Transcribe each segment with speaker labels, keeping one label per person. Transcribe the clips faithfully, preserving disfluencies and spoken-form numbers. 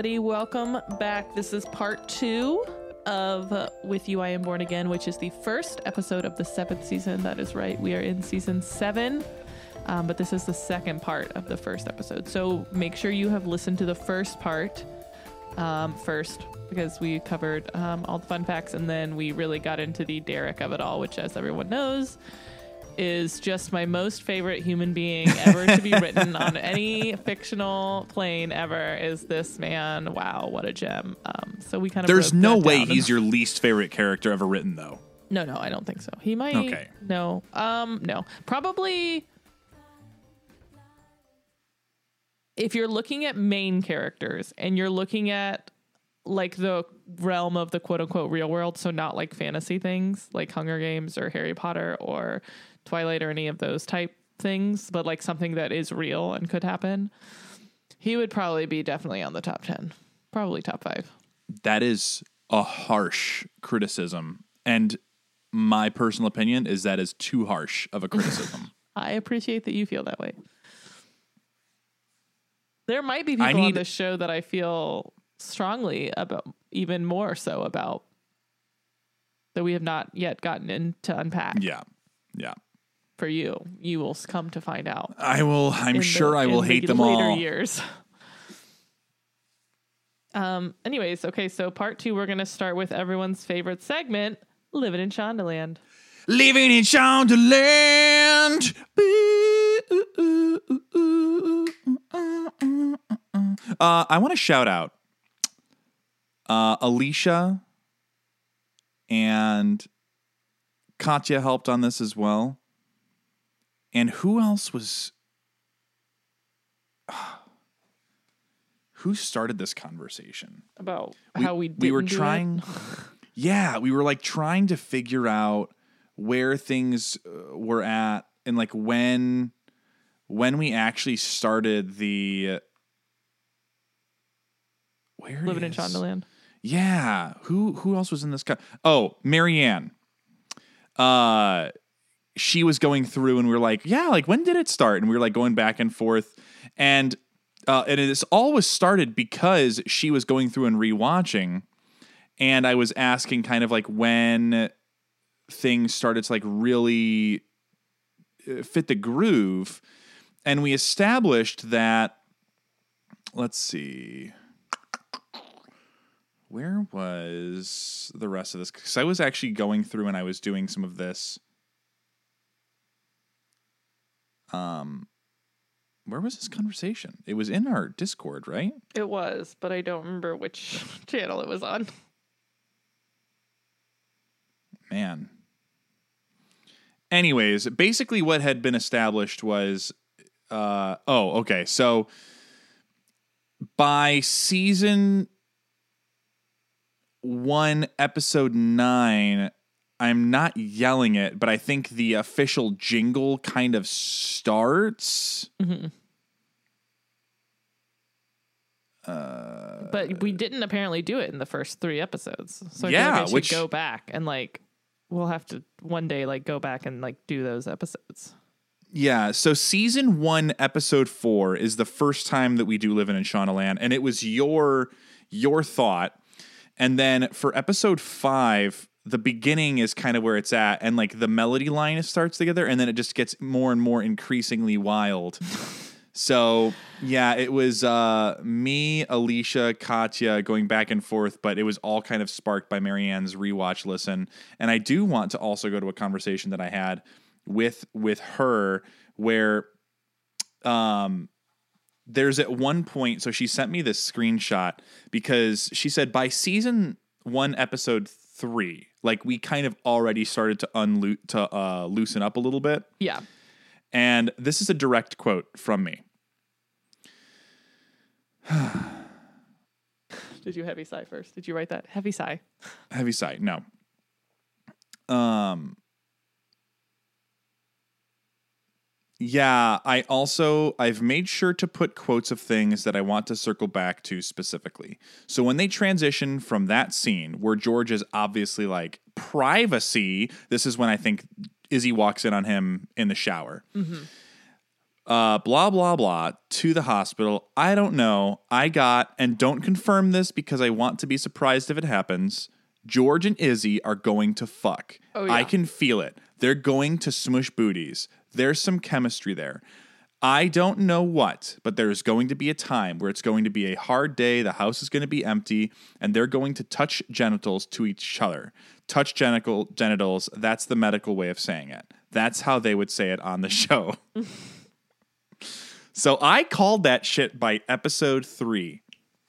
Speaker 1: everybody. Welcome back. This is part two of uh, With You I Am Born Again, which is the first episode of the seventh season. That is right. We are in season seven, um, but this is the second part of the first episode. So make sure you have listened to the first part um, first, because we covered um, all the fun facts, and then we really got into the Derek of it all, which, as everyone knows, is just my most favorite human being ever to be written on any fictional plane ever. Is this man. Wow, what a gem. Um, so we kind of
Speaker 2: There's no way
Speaker 1: down.
Speaker 2: he's your least favorite character ever written, though.
Speaker 1: No, no, I don't think so. He might.
Speaker 2: Okay.
Speaker 1: No. Um, no. Probably if you're looking at main characters and you're looking at like the realm of the quote unquote real world, so not like fantasy things like Hunger Games or Harry Potter or Twilight or any of those type things, but like something that is real and could happen, he would probably be definitely on the top ten, probably top five.
Speaker 2: That is a harsh criticism. And my personal opinion is that is too harsh of a criticism.
Speaker 1: I appreciate that you feel that way. There might be people
Speaker 2: need-
Speaker 1: on this show that I feel strongly about, even more so about, that we have not yet gotten into unpack.
Speaker 2: Yeah. Yeah.
Speaker 1: For you, you will come to find out.
Speaker 2: I will. I'm
Speaker 1: in
Speaker 2: sure
Speaker 1: the,
Speaker 2: I will
Speaker 1: in
Speaker 2: hate
Speaker 1: the
Speaker 2: them
Speaker 1: later
Speaker 2: all.
Speaker 1: years. Um. Anyways, okay. So part two, we're gonna start with everyone's favorite segment, Living in Shondaland.
Speaker 2: Living in Shondaland. Uh, I want to shout out uh, Alicia and Katya helped on this as well. And who else was... Who started this conversation?
Speaker 1: About
Speaker 2: We-
Speaker 1: how we
Speaker 2: we
Speaker 1: didn't
Speaker 2: were
Speaker 1: do
Speaker 2: trying...
Speaker 1: it.
Speaker 2: Yeah, we were like trying to figure out where things uh, were at and like when when we actually started the where
Speaker 1: Living in
Speaker 2: is-
Speaker 1: Shondaland.
Speaker 2: Yeah, who who else was in this? Co- oh, Marianne. Uh, she was going through, and we were like, yeah, like when did it start? And we were like going back and forth, and uh, and it all was started because she was going through and rewatching. And I was asking kind of like when things started to like really fit the groove. And we established that, let's see, where was the rest of this? Because I was actually going through and I was doing some of this. Um, where was this conversation? It was in our Discord, right?
Speaker 1: It was, but I don't remember which channel it was on.
Speaker 2: Man. Anyways, basically what had been established was, uh, oh, okay. So by season one, episode nine, I'm not yelling it, but I think the official jingle kind of starts.
Speaker 1: Mm-hmm.
Speaker 2: Uh,
Speaker 1: But we didn't apparently do it in the first three episodes. So I
Speaker 2: Yeah,
Speaker 1: feel like I should
Speaker 2: which-
Speaker 1: go back and like, we'll have to one day like go back and like do those episodes.
Speaker 2: Yeah, so season one, episode four is the first time that we do Living in Shondaland, and it was your your thought. And then for episode five, the beginning is kind of where it's at, and like the melody line starts together, and then it just gets more and more increasingly wild. So yeah, it was uh, me, Alicia, Katya going back and forth, but it was all kind of sparked by Marianne's rewatch listen. And I do want to also go to a conversation that I had with with her where um there's at one point, so she sent me this screenshot because she said by season one, episode three, like we kind of already started to unlo- to uh, loosen up a little bit.
Speaker 1: Yeah.
Speaker 2: And this is a direct quote from me.
Speaker 1: Did you heavy sigh first? Did you write that? Heavy sigh.
Speaker 2: Heavy sigh. No. Um. Yeah, I also, I've made sure to put quotes of things that I want to circle back to specifically. So when they transition from that scene where George is obviously like, privacy, this is when I think Izzy walks in on him in the shower.
Speaker 1: Mm-hmm.
Speaker 2: Uh, blah, blah, blah, to the hospital. I don't know. I got, and don't confirm this because I want to be surprised if it happens, George and Izzy are going to fuck.
Speaker 1: Oh, yeah.
Speaker 2: I can feel it. They're going to smush booties. There's some chemistry there. I don't know what, but there's going to be a time where it's going to be a hard day. The house is going to be empty, and they're going to touch genitals to each other. Touch genital genitals. That's the medical way of saying it. That's how they would say it on the show. So I called that shit by episode three.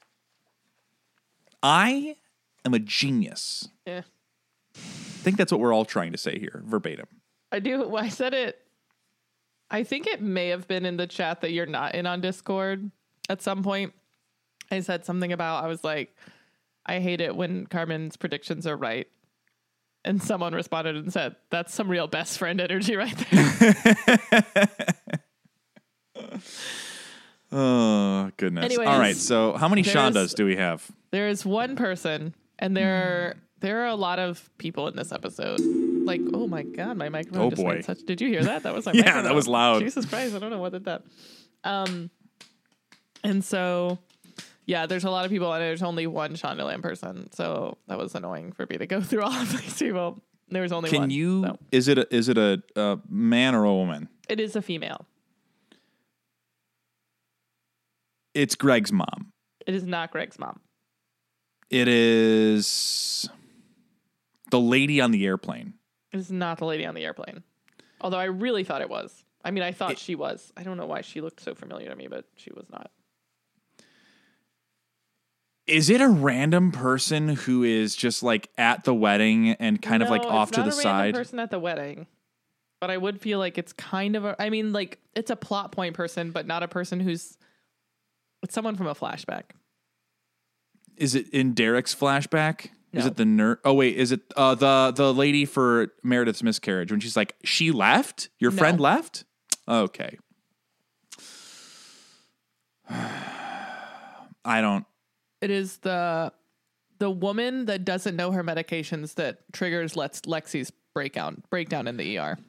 Speaker 2: I am a genius.
Speaker 1: Yeah.
Speaker 2: I think that's what we're all trying to say here, verbatim.
Speaker 1: I do. I said it. I think it may have been in the chat that you're not in on Discord at some point. I said something about, I was like, I hate it when Carmen's predictions are right. And someone responded and said, that's some real best friend energy right there.
Speaker 2: Oh, goodness.
Speaker 1: Anyways,
Speaker 2: all right. So how many Shondas do we have?
Speaker 1: There is one person, and there, there are a lot of people in this episode. Like, oh my God, my microphone
Speaker 2: Oh,
Speaker 1: just
Speaker 2: boy.
Speaker 1: made such. Did you hear that? That was my
Speaker 2: Yeah,
Speaker 1: microphone.
Speaker 2: that was loud.
Speaker 1: Jesus Christ, I don't know what did that. Um, and so, yeah, there's a lot of people, and there's only one Shondaland person. So that was annoying for me to go through all of these people. There was only
Speaker 2: Can
Speaker 1: one.
Speaker 2: you,
Speaker 1: so.
Speaker 2: is it a, is it a, a man or a woman?
Speaker 1: It is a female.
Speaker 2: It's Greg's mom.
Speaker 1: It is not Greg's mom.
Speaker 2: It is the lady on the airplane.
Speaker 1: It is not the lady on the airplane. Although I really thought it was. I mean, I thought
Speaker 2: It-
Speaker 1: she was. I don't know why she looked so familiar to me, but she was not.
Speaker 2: Is it a random person who is just like at the wedding and kind of like
Speaker 1: No,
Speaker 2: off
Speaker 1: it's
Speaker 2: to
Speaker 1: not
Speaker 2: the
Speaker 1: a
Speaker 2: side?
Speaker 1: random person at the wedding. But I would feel like it's kind of a, I mean, like it's a plot point person, but not a person who's, it's someone from a flashback.
Speaker 2: Is it in Derek's flashback? Is
Speaker 1: No.
Speaker 2: it the nurse? Oh wait, is it uh, the the lady for Meredith's miscarriage when she's like, she left? Your
Speaker 1: No.
Speaker 2: friend left? Okay. I don't.
Speaker 1: It is the the woman that doesn't know her medications that triggers Lex, Lexi's breakdown breakdown in the E R.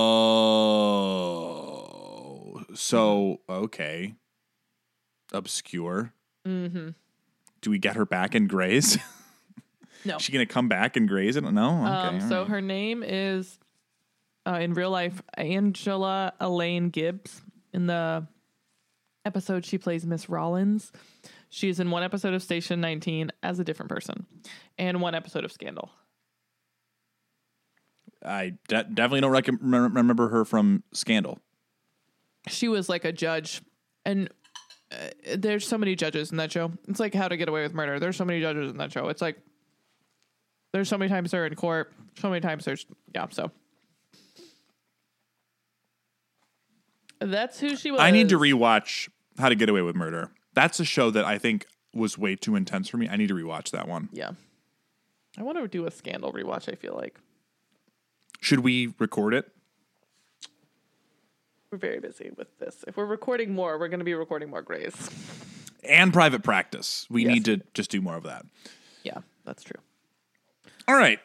Speaker 2: Oh, so okay, obscure.
Speaker 1: Mm-hmm.
Speaker 2: Do we get her back in Grey's?
Speaker 1: No.
Speaker 2: Is she gonna come back in Grey's? I don't know. Okay,
Speaker 1: Um, so
Speaker 2: all right.
Speaker 1: her name is, uh, in real life, Angela Elaine Gibbs. In the episode, she plays Miss Rollins. She's in one episode of Station nineteen as a different person, and one episode of Scandal.
Speaker 2: I de- definitely don't rec- rem- remember her from Scandal.
Speaker 1: She was like a judge, and uh, there's so many judges in that show. It's like How to Get Away with Murder. There's so many judges in that show. It's like there's so many times they're in court, so many times there's yeah. So that's who she was.
Speaker 2: I need to rewatch How to Get Away with Murder. That's a show that I think was way too intense for me. I need to rewatch that one.
Speaker 1: Yeah, I want to do a Scandal rewatch. I feel like
Speaker 2: Should we record it?
Speaker 1: we're very busy with this. If we're recording more, we're going to be recording more Grays.
Speaker 2: And Private Practice. We
Speaker 1: Yes.
Speaker 2: need to just do more of that.
Speaker 1: Yeah, that's true.
Speaker 2: All right.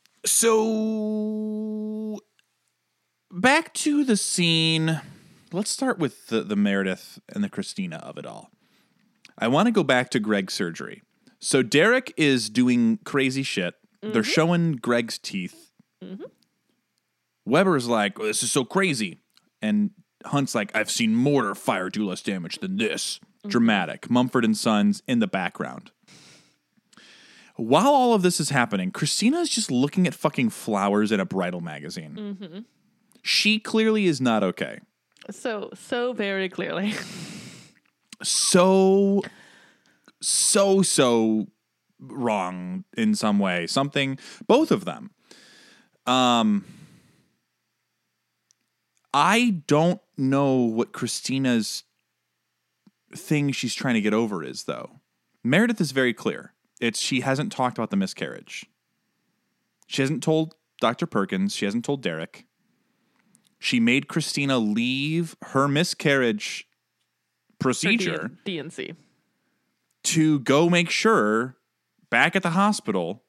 Speaker 2: So back to the scene. Let's start with the, the Meredith and the Christina of it all. I want to go back to Greg's surgery. So Derek is doing crazy shit.
Speaker 1: Mm-hmm.
Speaker 2: They're showing Greg's teeth.
Speaker 1: Mm-hmm.
Speaker 2: Weber's like, oh, this is so crazy. And Hunt's like, I've seen mortar fire do less damage than this. Mm-hmm. Dramatic. Mumford and Sons in the background. While all of this is happening, Christina is just looking at fucking flowers in a bridal magazine.
Speaker 1: Mm-hmm.
Speaker 2: She clearly is not okay.
Speaker 1: So, so very clearly.
Speaker 2: So, so, so wrong in some way. Something, both of them. Um, I don't know what Christina's thing she's trying to get over is, though. Meredith is very clear. It's she hasn't talked about the miscarriage. She hasn't told Doctor Perkins. She hasn't told Derek. She made Christina leave her miscarriage procedure
Speaker 1: D N C
Speaker 2: to go make sure back at the hospital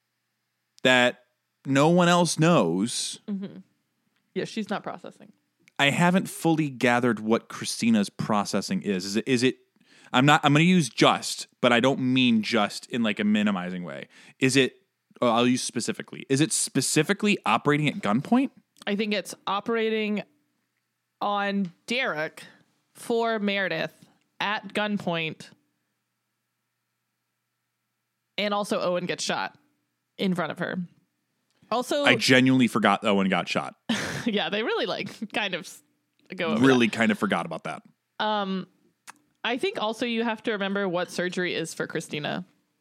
Speaker 2: that no one else knows.
Speaker 1: Mm-hmm. Yeah, she's not processing.
Speaker 2: I haven't fully gathered what Christina's processing is. Is it, is it, I'm not, I'm going to use just, but I don't mean just in like a minimizing way. Is it, oh, I'll use specifically. Is it specifically operating at gunpoint?
Speaker 1: I think it's operating on Derek for Meredith at gunpoint. And also Owen gets shot in front of her. Also,
Speaker 2: I genuinely forgot Owen got shot.
Speaker 1: Yeah, they really like kind of go over
Speaker 2: Really
Speaker 1: that.
Speaker 2: kind of forgot about that.
Speaker 1: Um, I think also you have to remember what surgery is for Christina.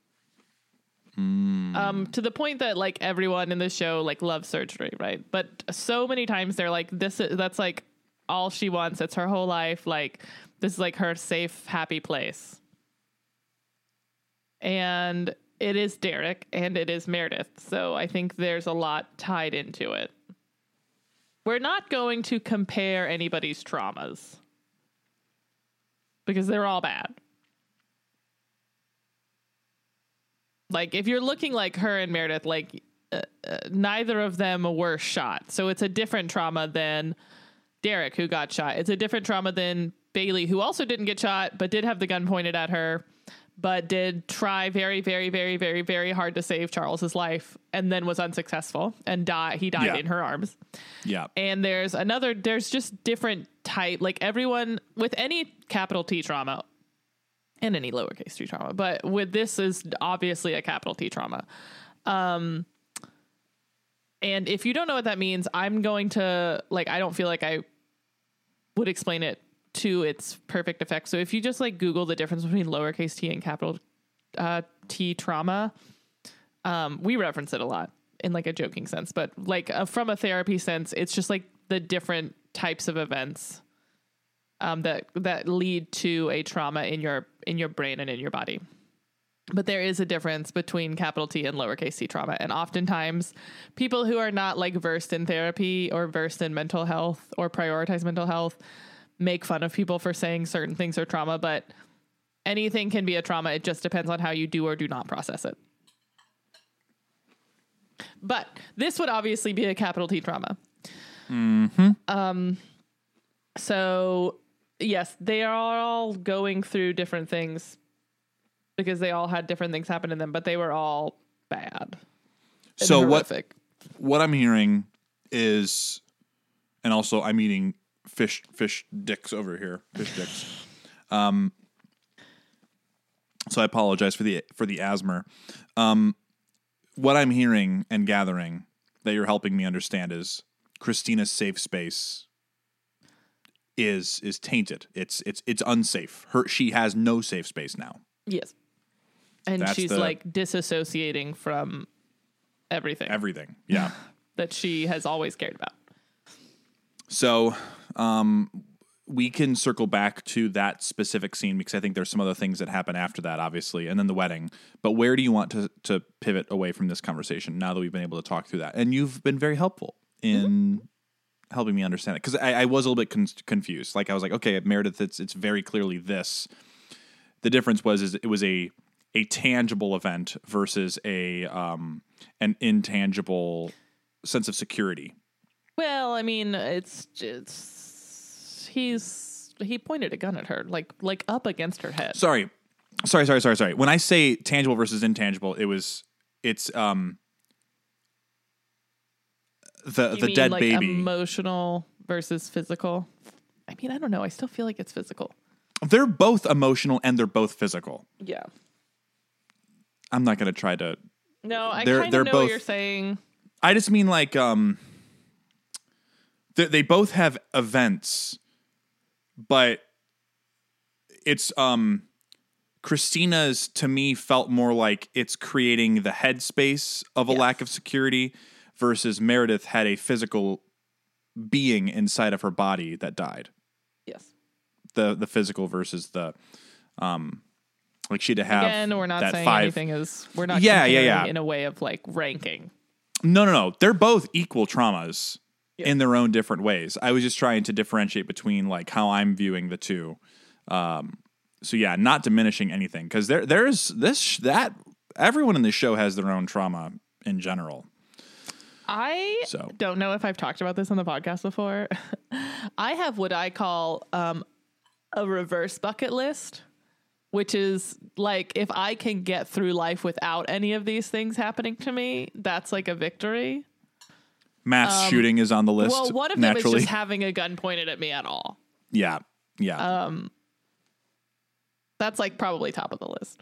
Speaker 2: Mm.
Speaker 1: Um, to the point that like everyone in the show like loves surgery, right? But so many times they're like, this is that's like all she wants. It's her whole life. Like this is like her safe, happy place. And it is Derek and it is Meredith. So I think there's a lot tied into it. We're not going to compare anybody's traumas because they're all bad. Like, if you're looking like her and Meredith, like, uh, uh, neither of them were shot. So it's a different trauma than Derek, who got shot. It's a different trauma than Bailey, who also didn't get shot, but did have the gun pointed at her, but did try very, very, very, very, very hard to save Charles's life, and then was unsuccessful and die. He died
Speaker 2: Yeah.
Speaker 1: in her arms.
Speaker 2: Yeah.
Speaker 1: And there's another, there's just different type, like everyone with any capital T trauma and any lowercase t trauma, but with this is obviously a capital T trauma. Um, and if you don't know what that means, I'm going to like, I don't feel like I would explain it to its perfect effect. So if you just like Google the difference between lowercase t and capital uh, T trauma, um, we reference it a lot in like a joking sense, but like uh, from a therapy sense, it's just like the different types of events um, that that lead to a trauma in your in your brain and in your body. But there is a difference between capital T and lowercase t trauma. And oftentimes people who are not like versed in therapy or versed in mental health or prioritize mental health make fun of people for saying certain things are trauma, but anything can be a trauma. It just depends on how you do or do not process it. But this would obviously be a capital T trauma.
Speaker 2: Mm-hmm.
Speaker 1: Um, so yes, they are all going through different things because they all had different things happen to them, but they were all bad. and
Speaker 2: So what,
Speaker 1: horrific.
Speaker 2: what I'm hearing is, and also I'm eating fish, fish dicks over here, fish dicks. Um, so I apologize for the, for the asthma. Um, what I'm hearing and gathering that you're helping me understand is Christina's safe space is is tainted. It's it's it's unsafe. Her she has no safe space now.
Speaker 1: Yes. And
Speaker 2: That's
Speaker 1: she's
Speaker 2: the-
Speaker 1: like disassociating from everything
Speaker 2: Everything. Yeah.
Speaker 1: that she has always cared about.
Speaker 2: So um, we can circle back to that specific scene because I think there's some other things that happen after that, obviously, and then the wedding. But where do you want to to pivot away from this conversation now that we've been able to talk through that? And you've been very helpful in mm-hmm. helping me understand it because I, I was a little bit con- confused. Like I was like, okay, at Meredith, it's it's very clearly this. The difference was is it was a a tangible event versus a um, an intangible sense of security.
Speaker 1: Well, I mean, it's it's he's he pointed a gun at her, like like up against her head.
Speaker 2: Sorry, sorry, sorry, sorry, sorry. When I say tangible versus intangible, it was it's um the
Speaker 1: You
Speaker 2: the
Speaker 1: mean
Speaker 2: dead
Speaker 1: like
Speaker 2: baby.
Speaker 1: Emotional versus physical. I mean, I don't know. I still feel like it's physical.
Speaker 2: They're both emotional and they're both physical.
Speaker 1: Yeah.
Speaker 2: I'm not going to try to.
Speaker 1: No, I
Speaker 2: They're-
Speaker 1: kind
Speaker 2: they're
Speaker 1: of know
Speaker 2: both-
Speaker 1: what you're saying.
Speaker 2: I just mean like um. They, they both have events, but it's um. Christina's to me felt more like it's creating the headspace of a
Speaker 1: Yes.
Speaker 2: lack of security, versus Meredith had a physical being inside of her body that died.
Speaker 1: Yes.
Speaker 2: The the physical versus the um like she had to have
Speaker 1: Again, we're not
Speaker 2: that
Speaker 1: saying
Speaker 2: five.
Speaker 1: anything is we're not
Speaker 2: Yeah, yeah,
Speaker 1: comparing
Speaker 2: yeah.
Speaker 1: in a way of like ranking.
Speaker 2: No, no, no. They're both equal traumas
Speaker 1: Yeah.
Speaker 2: in their own different ways. I was just trying to differentiate between like how I'm viewing the two. Um so yeah, not diminishing anything because there there's this that everyone in this show has their own trauma in general.
Speaker 1: I
Speaker 2: So.
Speaker 1: don't know if I've talked about this on the podcast before. I have what I call um, a reverse bucket list, which is like if I can get through life without any of these things happening to me, that's like a victory.
Speaker 2: Mass um, shooting is on the list.
Speaker 1: Well, one of
Speaker 2: naturally.
Speaker 1: them is just having a gun pointed at me at all.
Speaker 2: Yeah, yeah.
Speaker 1: Um, that's like probably top of the list.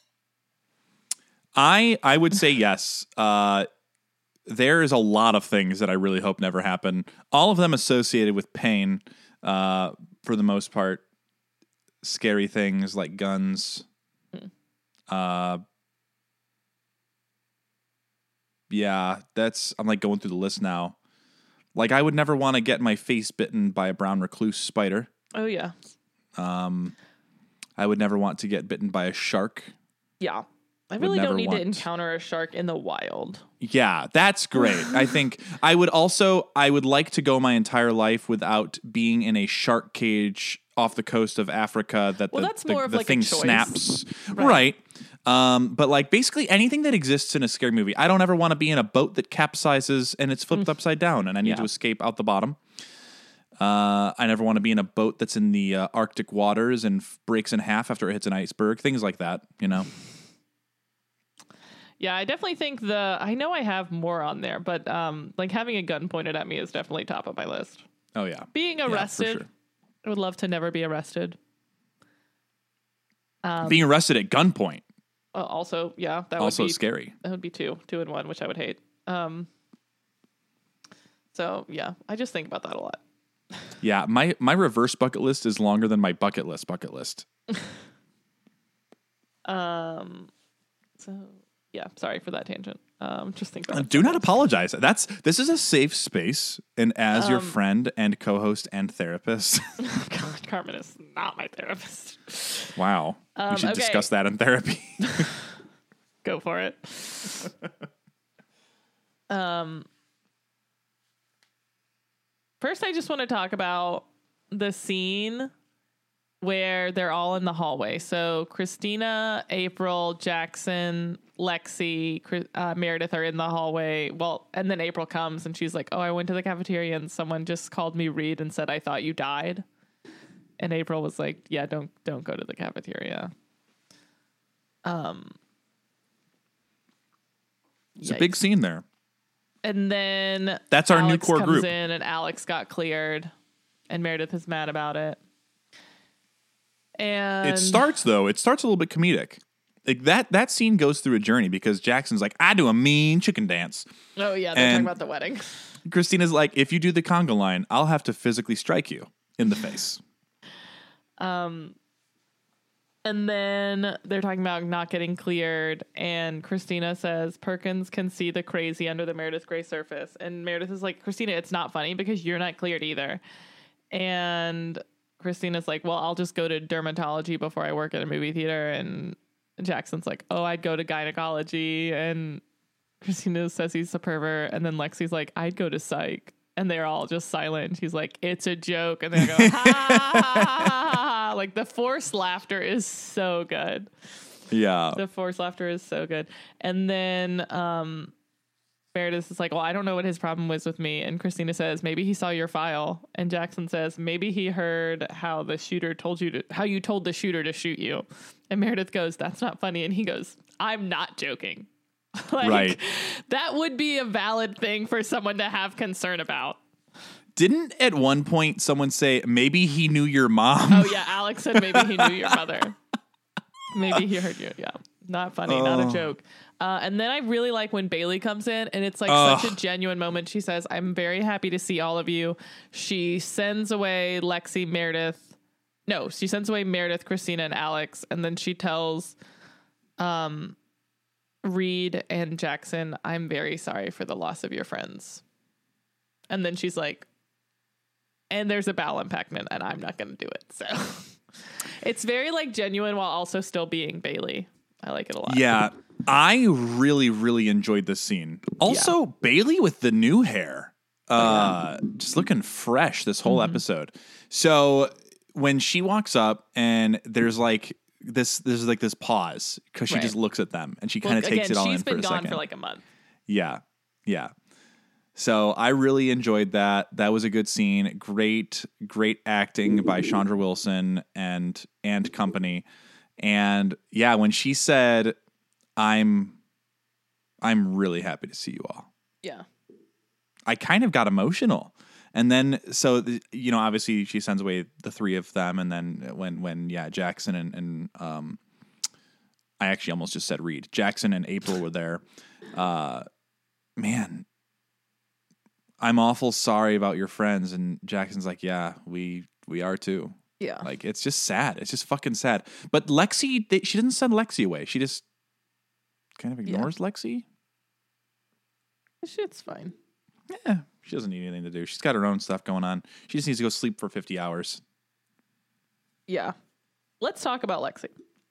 Speaker 2: I I would say yes. Uh, there is a lot of things that I really hope never happen. All of them associated with pain, uh, for the most part. Scary things like guns. Hmm. Uh, yeah, that's. I'm like going through the list now. Like I would never want to get my face bitten by a brown recluse spider.
Speaker 1: Oh yeah.
Speaker 2: Um, I would never want to get bitten by a shark.
Speaker 1: Yeah. I really don't need want... to encounter a shark in the wild.
Speaker 2: Yeah, that's great. I think I would also, I would like to go my entire life without being in a shark cage off the coast of Africa that
Speaker 1: well,
Speaker 2: the,
Speaker 1: that's
Speaker 2: the,
Speaker 1: more of
Speaker 2: the
Speaker 1: like
Speaker 2: thing
Speaker 1: a choice.
Speaker 2: snaps. Right. right. Um, but like basically anything that exists in a scary movie. I don't ever want to be in a boat that capsizes and it's flipped upside down and I need yeah. to escape out the bottom. Uh, I never want to be in a boat that's in the uh, Arctic waters and f- breaks in half after it hits an iceberg. Things like that, you know?
Speaker 1: Yeah, I definitely think the, I know I have more on there, but um, like having a gun pointed at me is definitely top of my list.
Speaker 2: Oh, yeah.
Speaker 1: Being arrested, yeah, for sure. I would love to never be arrested.
Speaker 2: Um, Being arrested at gunpoint.
Speaker 1: Uh, also, yeah. That
Speaker 2: also
Speaker 1: would be
Speaker 2: scary.
Speaker 1: That would be two, two in one, which I would hate. Um, so, yeah, I just think about that a lot.
Speaker 2: Yeah, my, my reverse bucket list is longer than my bucket list bucket list.
Speaker 1: um, so... Yeah, sorry for that tangent. Um, just think about it.
Speaker 2: Do not apologize. That's this is a safe space, and as um, your friend and co-host and therapist,
Speaker 1: God, Carmen is not my therapist.
Speaker 2: Wow, um, we should okay. discuss that in therapy.
Speaker 1: Go for it. um, first, I just want to talk about the scene where they're all in the hallway. So Christina, April, Jackson, Lexi, uh, Meredith are in the hallway. Well, and then April comes and she's like, oh, I went to the cafeteria and someone just called me Reed and said, I thought you died. And April was like, yeah, don't, don't go to the cafeteria. Um,
Speaker 2: It's yikes. A big scene there.
Speaker 1: And then
Speaker 2: that's our
Speaker 1: Alex
Speaker 2: new core
Speaker 1: comes
Speaker 2: group.
Speaker 1: in and Alex got cleared and Meredith is mad about it. And
Speaker 2: it starts though. It starts a little bit comedic. Like that that scene goes through a journey because Jackson's like, I do a mean chicken dance.
Speaker 1: Oh yeah, they're and talking about the wedding.
Speaker 2: Christina's like, if you do the conga line, I'll have to physically strike you in the face.
Speaker 1: Um, and then they're talking about not getting cleared, and Christina says Perkins can see the crazy under the Meredith Grey surface, and Meredith is like, Christina, it's not funny because you're not cleared either, and Christina's like, well, I'll just go to dermatology before I work at a movie theater. And Jackson's like, oh, I'd go to gynecology. And Christina says he's a pervert. And then Lexi's like, I'd go to psych. And they're all just silent. She's like, it's a joke. And they go, ha, ha, ha, ha, ha. Like the forced laughter is so good.
Speaker 2: Yeah.
Speaker 1: The forced laughter is so good. And then um, Meredith is like, well, I don't know what his problem was with me. And Christina says, maybe he saw your file. And Jackson says, maybe he heard how the shooter told you to, how you told the shooter to shoot you. And Meredith goes, that's not funny. And he goes, I'm not joking. Like,
Speaker 2: right.
Speaker 1: That would be a valid thing for someone to have concern about.
Speaker 2: Didn't at one point someone say, maybe he knew your mom?
Speaker 1: Oh, yeah. Alex said, maybe he knew your mother. Maybe he heard you. Yeah. Not funny. Oh. Not a joke. Uh, and then I really like when Bailey comes in and it's like Ugh. such a genuine moment. She says, I'm very happy to see all of you. She sends away Lexi, Meredith. No, she sends away Meredith, Christina, and Alex. And then she tells um, Reed and Jackson, I'm very sorry for the loss of your friends. And then she's like, and there's a bowel impactment and I'm not going to do it. So it's very like genuine while also still being Bailey. I like it a lot.
Speaker 2: Yeah. I really, really enjoyed this scene. Also, yeah. Bailey with the new hair, uh, yeah. just looking fresh this whole mm-hmm. episode. So when she walks up and there's like this, there's like this pause because she right. just looks at them and she kind of well, takes
Speaker 1: again,
Speaker 2: it all
Speaker 1: in
Speaker 2: for a second.
Speaker 1: She's been gone for like a month.
Speaker 2: Yeah, yeah. So I really enjoyed that. That was a good scene. Great, great acting by Chandra Wilson and and company. And yeah, when she said, "I'm, I'm really happy to see you all,"
Speaker 1: Yeah.
Speaker 2: I kind of got emotional. And then, so the, you know, obviously she sends away the three of them, and then when when yeah, Jackson and and um, I actually almost just said Reed. Jackson and April were there. Uh, man. I'm awful sorry about your friends. And Jackson's like, yeah, we we are too.
Speaker 1: Yeah.
Speaker 2: Like, it's just sad. It's just fucking sad. But Lexi, they, she doesn't send Lexi away. She just kind of ignores yeah. Lexi.
Speaker 1: It's fine.
Speaker 2: Yeah, she doesn't need anything to do. She's got her own stuff going on. She just needs to go sleep for fifty hours.
Speaker 1: Yeah. Let's talk about Lexi.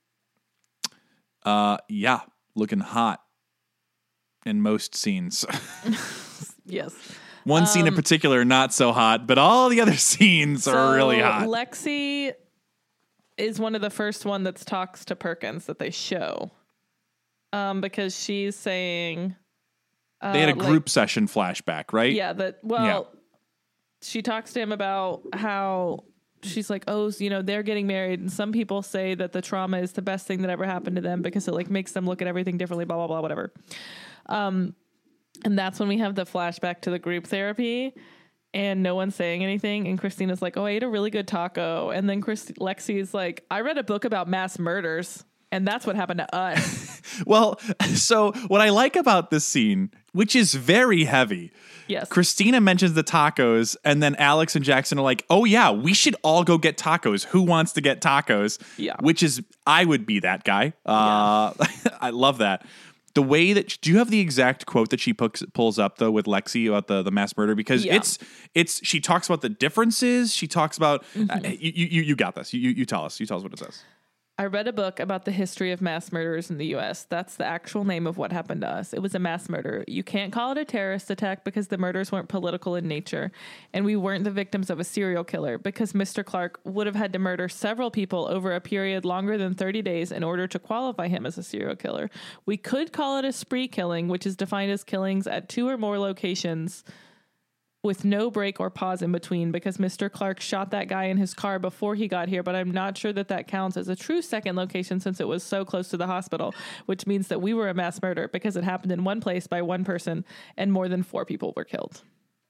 Speaker 2: Uh, yeah, looking hot in most scenes.
Speaker 1: Yes.
Speaker 2: One
Speaker 1: um,
Speaker 2: scene in particular, not so hot, but all the other scenes
Speaker 1: so
Speaker 2: are really hot.
Speaker 1: Lexi is one of the first one that talks to Perkins that they show. Um, because she's saying... Uh,
Speaker 2: they had a group
Speaker 1: like,
Speaker 2: session flashback, right?
Speaker 1: Yeah, that, well,
Speaker 2: yeah.
Speaker 1: she talks to him about how... She's like, oh, you know, they're getting married. And some people say that the trauma is the best thing that ever happened to them because it like makes them look at everything differently, blah, blah, blah, whatever. Um, and that's when we have the flashback to the group therapy and no one's saying anything. And Christina's like, oh, I ate a really good taco. And then Chris, Lexi's like, I read a book about mass murders and that's what happened to us.
Speaker 2: Well, so what I like about this scene, which is very heavy.
Speaker 1: Yes.
Speaker 2: Christina mentions the tacos, and then Alex and Jackson are like, oh, yeah, we should all go get tacos. Who wants to get tacos?
Speaker 1: Yeah.
Speaker 2: Which is, I would be that guy. Uh, yeah. I love that. The way that, do you have the exact quote that she pulls, pulls up, though, with Lexi about the, the mass murder? Because yeah. it's, it's, she talks about the differences. She talks about, mm-hmm. uh, you, you, you got this. You, you tell us. You tell us what it says.
Speaker 1: I read a book about the history of mass murders in the U S. That's the actual name of what happened to us. It was a mass murder. You can't call it a terrorist attack because the murders weren't political in nature. And we weren't the victims of a serial killer because Mister Clark would have had to murder several people over a period longer than thirty days in order to qualify him as a serial killer. We could call it a spree killing, which is defined as killings at two or more locations with no break or pause in between because Mister Clark shot that guy in his car before he got here, but I'm not sure that that counts as a true second location since it was so close to the hospital, which means that we were a mass murder because it happened in one place by one person and more than four people were killed.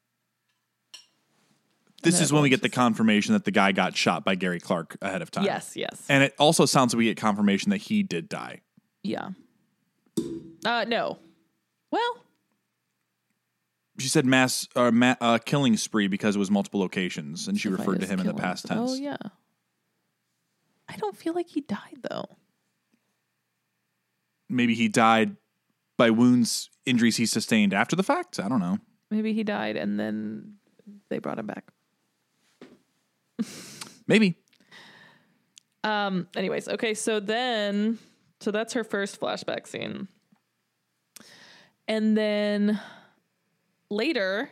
Speaker 2: This is when we get the confirmation that the guy got shot by Gary Clark ahead of time.
Speaker 1: Yes, yes.
Speaker 2: And it also sounds like we get confirmation that he did die.
Speaker 1: Yeah. Uh, no. Well...
Speaker 2: She said mass or uh, ma- uh, killing spree because it was multiple locations, and she referred to him in the past tense.
Speaker 1: Oh, yeah. I don't feel like he died, though.
Speaker 2: Maybe he died by wounds, injuries he sustained after the fact? I don't know.
Speaker 1: Maybe he died, and then they brought him back.
Speaker 2: Maybe.
Speaker 1: Um. Anyways, okay, so then... So that's her first flashback scene. And then... Later,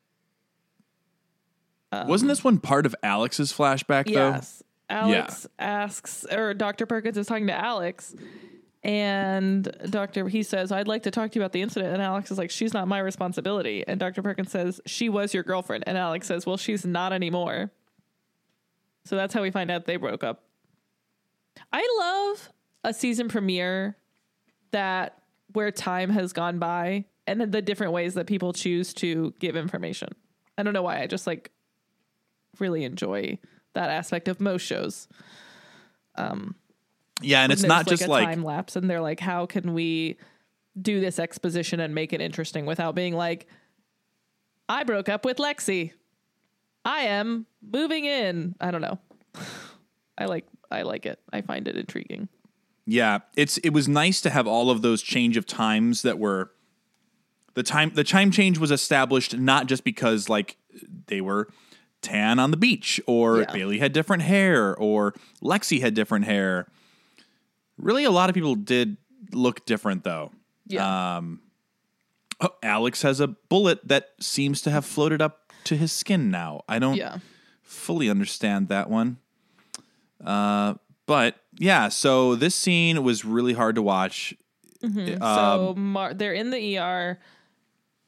Speaker 2: um, wasn't this one part of Alex's flashback, though?
Speaker 1: Yes. Alex yeah. asks, or Doctor Perkins is talking to Alex, and Doctor he says, I'd like to talk to you about the incident. And Alex is like, she's not my responsibility. And Doctor Perkins says, she was your girlfriend. And Alex says, well, she's not anymore. So that's how we find out they broke up. I love a season premiere that where time has gone by. And then the different ways that people choose to give information. I don't know why. I just like really enjoy that aspect of most shows. Um,
Speaker 2: yeah, and it's not
Speaker 1: like
Speaker 2: just
Speaker 1: a
Speaker 2: like
Speaker 1: time lapse, and they're like, how can we do this exposition and make it interesting without being like, I broke up with Lexi. I am moving in. I don't know. I like I like it. I find it intriguing.
Speaker 2: Yeah, it's it was nice to have all of those change of times that were. The time the time change was established not just because like they were tan on the beach or yeah. Bailey had different hair or Lexi had different hair. Really, a lot of people did look different though.
Speaker 1: Yeah.
Speaker 2: Um, oh, Alex has a bullet that seems to have floated up to his skin now. I don't
Speaker 1: yeah.
Speaker 2: fully understand that one. Uh, but yeah, so this scene was really hard to watch.
Speaker 1: Mm-hmm.
Speaker 2: Um,
Speaker 1: so Mar- they're in the E R.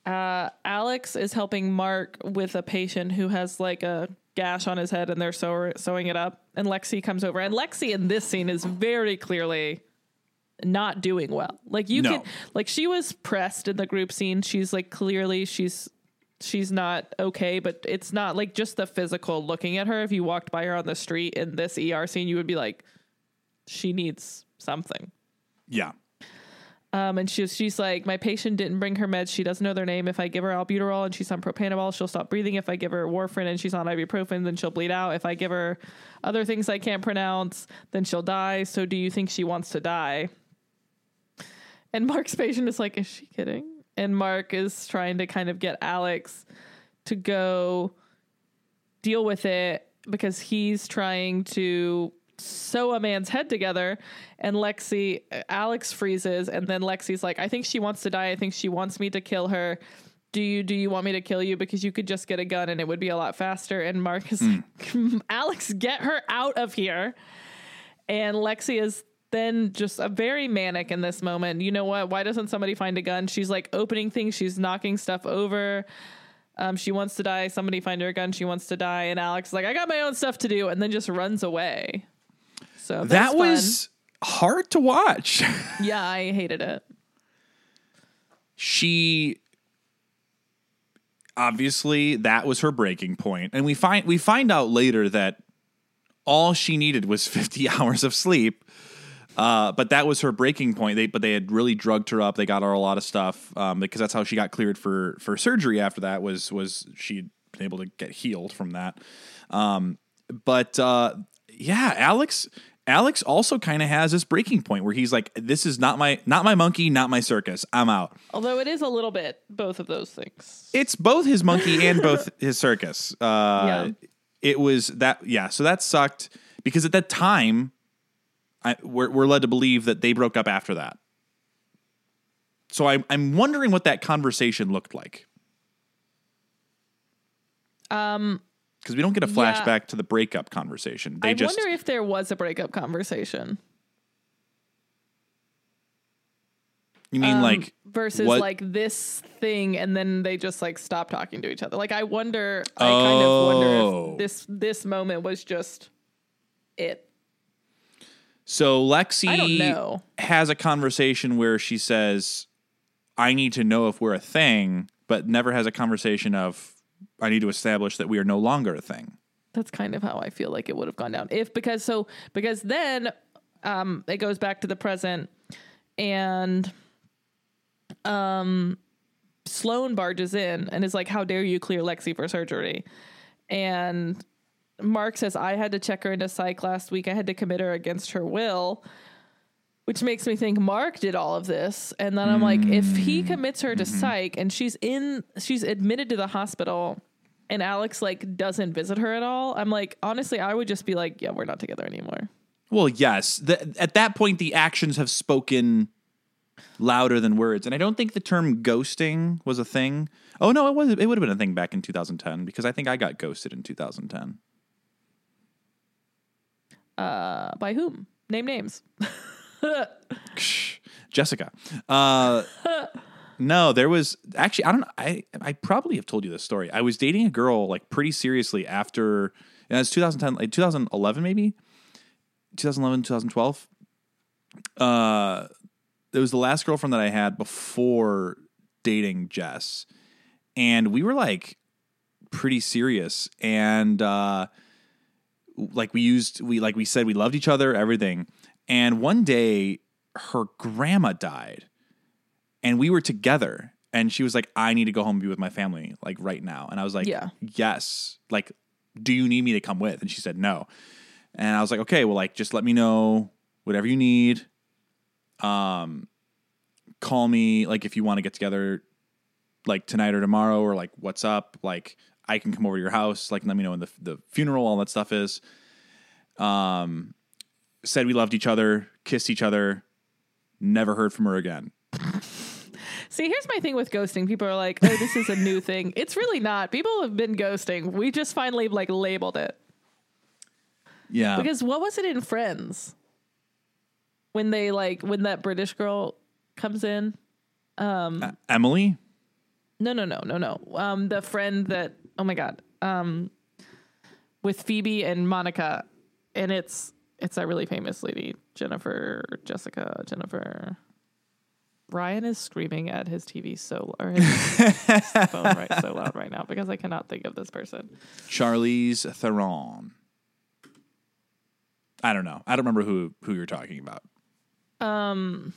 Speaker 1: Uh, Alex is helping Mark with a patient who has like a gash on his head and they're sew- sewing it up. And Lexi comes over. And Lexi in this scene is very clearly not doing well. Like you
Speaker 2: No.
Speaker 1: can, like she was pressed in the group scene. She's like, clearly she's, she's not okay, but it's not like just the physical looking at her. If you walked by her on the street in this E R scene, you would be like, she needs something.
Speaker 2: Yeah.
Speaker 1: Um, and she's she's like, my patient didn't bring her meds. She doesn't know their name. If I give her albuterol and she's on propanol, she'll stop breathing. If I give her warfarin and she's on ibuprofen, then she'll bleed out. If I give her other things I can't pronounce, then she'll die. So do you think she wants to die? And Mark's patient is like, is she kidding? And Mark is trying to kind of get Alex to go deal with it because he's trying to sew a man's head together. And Lexi, Alex freezes. And then Lexi's like, I think she wants to die. I think she wants me to kill her. Do you, do you want me to kill you? Because you could just get a gun and it would be a lot faster. And Mark is mm. like, Alex, get her out of here. And Lexi is then just a very manic in this moment. You know what? Why doesn't somebody find a gun? She's like opening things. She's knocking stuff over. Um, she wants to die. Somebody find her a gun. She wants to die. And Alex is like, I got my own stuff to do. And then just runs away. So
Speaker 2: that was hard to watch.
Speaker 1: Yeah, I hated it.
Speaker 2: She obviously that was her breaking point. And we find we find out later that all she needed was fifty hours of sleep. Uh, but that was her breaking point. They, but they had really drugged her up. They got her a lot of stuff um, because that's how she got cleared for for surgery. After that was was she'd been able to get healed from that. Um, but uh, yeah, Alex Alex also kind of has this breaking point where he's like, "This is not my not my monkey, not my circus. I'm out."
Speaker 1: Although it is a little bit both of those things.
Speaker 2: It's both his monkey and both his circus. Uh,
Speaker 1: yeah.
Speaker 2: It was that. Yeah. So that sucked because at that time. I, we're, we're led to believe that they broke up after that. So I'm I'm wondering what that conversation looked like.
Speaker 1: Um,
Speaker 2: because we don't get a flashback
Speaker 1: yeah.
Speaker 2: to the breakup conversation. They
Speaker 1: I
Speaker 2: just,
Speaker 1: wonder if there was a breakup conversation.
Speaker 2: You mean
Speaker 1: um,
Speaker 2: like
Speaker 1: versus
Speaker 2: what?
Speaker 1: like this thing, and then they just like stop talking to each other. Like I wonder. I
Speaker 2: oh.
Speaker 1: kind of wonder if this this moment was just it.
Speaker 2: So Lexi
Speaker 1: I don't know.
Speaker 2: has a conversation where she says, I need to know if we're a thing, but never has a conversation of, I need to establish that we are no longer a thing.
Speaker 1: That's kind of how I feel like it would have gone down. If, because so, because then um, it goes back to the present and um, Sloane barges in and is like, how dare you clear Lexi for surgery? And Mark says, I had to check her into psych last week. I had to commit her against her will, which makes me think Mark did all of this. And then I'm mm. like, if he commits her to mm-hmm. psych and she's in, she's admitted to the hospital and Alex like doesn't visit her at all. I'm like, honestly, I would just be like, yeah, we're not together anymore.
Speaker 2: Well, yes. The, at that point, the actions have spoken louder than words. And I don't think the term ghosting was a thing. Oh, no, it was. It would have been a thing back in two thousand ten because I think I got ghosted in two thousand ten.
Speaker 1: Uh, by whom? Name names.
Speaker 2: Jessica. Uh, no, there was actually, I don't know. I, I probably have told you this story. I was dating a girl like pretty seriously after, and it was two thousand ten, like two thousand eleven, maybe twenty eleven, twenty twelve. Uh, it was the last girlfriend that I had before dating Jess. And we were like pretty serious. And, uh, like we used, we, like we said, we loved each other, everything. And one day her grandma died and we were together and she was like, I need to go home and be with my family like right now. And I was like,
Speaker 1: yeah.
Speaker 2: yes. Like, do you need me to come with? And she said, no. And I was like, okay, well, like, just let me know whatever you need. Um, call me like if you want to get together like tonight or tomorrow or like what's up. Like I can come over to your house. Like, let me know when the, the funeral, all that stuff is. Um, said we loved each other, kissed each other, never heard from her again.
Speaker 1: See, here's my thing with ghosting. People are like, oh, this is a new thing. It's really not. People have been ghosting. We just finally like labeled it.
Speaker 2: Yeah.
Speaker 1: Because what was it in Friends? When they like, when that British girl comes in? Um,
Speaker 2: uh, Emily?
Speaker 1: No, no, no, no, no. Um, the friend that, oh my God, um, with Phoebe and Monica, and it's it's that really famous lady, Jennifer, Jessica, Jennifer. Ryan is screaming at his T V so or his phone right so loud right now because I cannot think of this person.
Speaker 2: Charlize Theron. I don't know. I don't remember who who you're talking about.
Speaker 1: Um.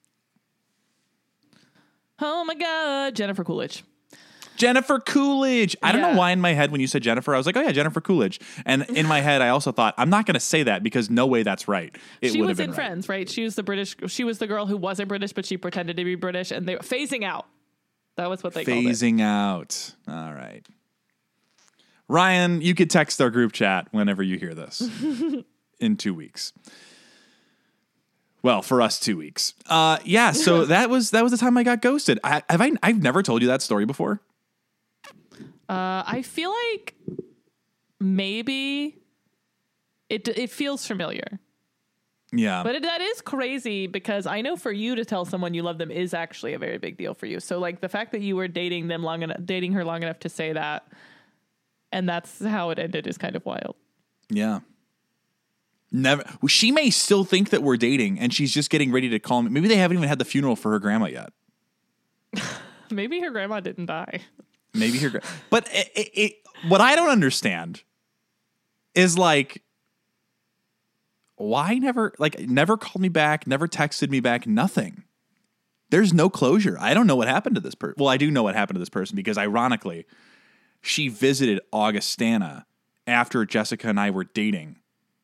Speaker 1: Oh my God, Jennifer Coolidge.
Speaker 2: Jennifer Coolidge. I don't
Speaker 1: Yeah.
Speaker 2: know why in my head when you said Jennifer, I was like, oh yeah, Jennifer Coolidge. And in my head, I also thought, I'm not going to say that because no way that's right. It
Speaker 1: She
Speaker 2: would
Speaker 1: was
Speaker 2: have been
Speaker 1: in
Speaker 2: right.
Speaker 1: Friends, right? She was the British. She was the girl who wasn't British, but she pretended to be British, and they were phasing out. That was what they called it.
Speaker 2: Phasing out. All right. Ryan, you could text our group chat whenever you hear this in two weeks. Well, for us, two weeks. Uh, yeah. So that was that was the time I got ghosted. I, have I? I've never told you that story before.
Speaker 1: Uh, I feel like maybe it it feels familiar,
Speaker 2: Yeah.
Speaker 1: but it, that is crazy because I know for you to tell someone you love them is actually a very big deal for you. So like the fact that you were dating them long enough, dating her long enough to say that, and that's how it ended is kind of wild.
Speaker 2: Yeah. Never. Well, she may still think that we're dating, and she's just getting ready to call me. Maybe they haven't even had the funeral for her grandma yet.
Speaker 1: Maybe her grandma didn't die.
Speaker 2: Maybe her. Gra- but it, it, it, what I don't understand is like, why never like never called me back, never texted me back, nothing. There's no closure. I don't know what happened to this person. Well, I do know what happened to this person because ironically, she visited Augustana after Jessica and I were dating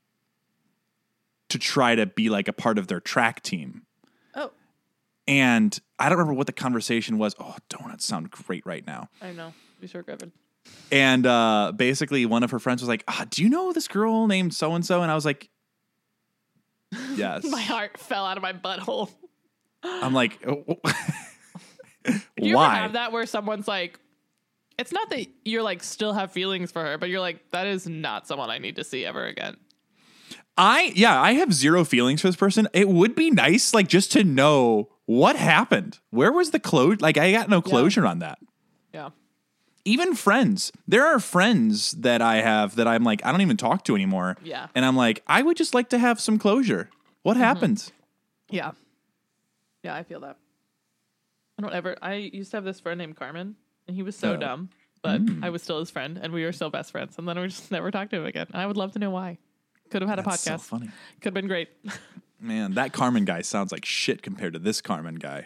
Speaker 2: to try to be like a part of their track team.
Speaker 1: Oh,
Speaker 2: And I don't remember what the conversation was. Oh, donuts sound great right now.
Speaker 1: I know. Be sure, Griffin.
Speaker 2: And uh, basically one of her friends was like, ah, do you know this girl named so-and-so? And I was like, yes.
Speaker 1: My heart fell out of my butthole.
Speaker 2: I'm like, oh,
Speaker 1: Do you
Speaker 2: why?
Speaker 1: ever have that where someone's like, it's not that you're like still have feelings for her, but you're like, that is not someone I need to see ever again.
Speaker 2: I, yeah, I have zero feelings for this person. It would be nice, like, just to know what happened. Where was the closure? Like, I got no closure on that.
Speaker 1: Yeah.
Speaker 2: Even friends. There are friends that I have that I'm like, I don't even talk to anymore.
Speaker 1: Yeah.
Speaker 2: And I'm like, I would just like to have some closure. What
Speaker 1: Mm-hmm.
Speaker 2: happened?
Speaker 1: Yeah. Yeah, I feel that. I don't ever, I used to have this friend named Carmen, and he was so
Speaker 2: Oh.
Speaker 1: dumb, but I was still his friend, and we were still best friends, and then we just never talked to him again. I would love to know why. Could have had a
Speaker 2: That's so
Speaker 1: podcast.
Speaker 2: funny.
Speaker 1: Could have been great.
Speaker 2: Man, that Carmen guy sounds like shit compared to this Carmen guy.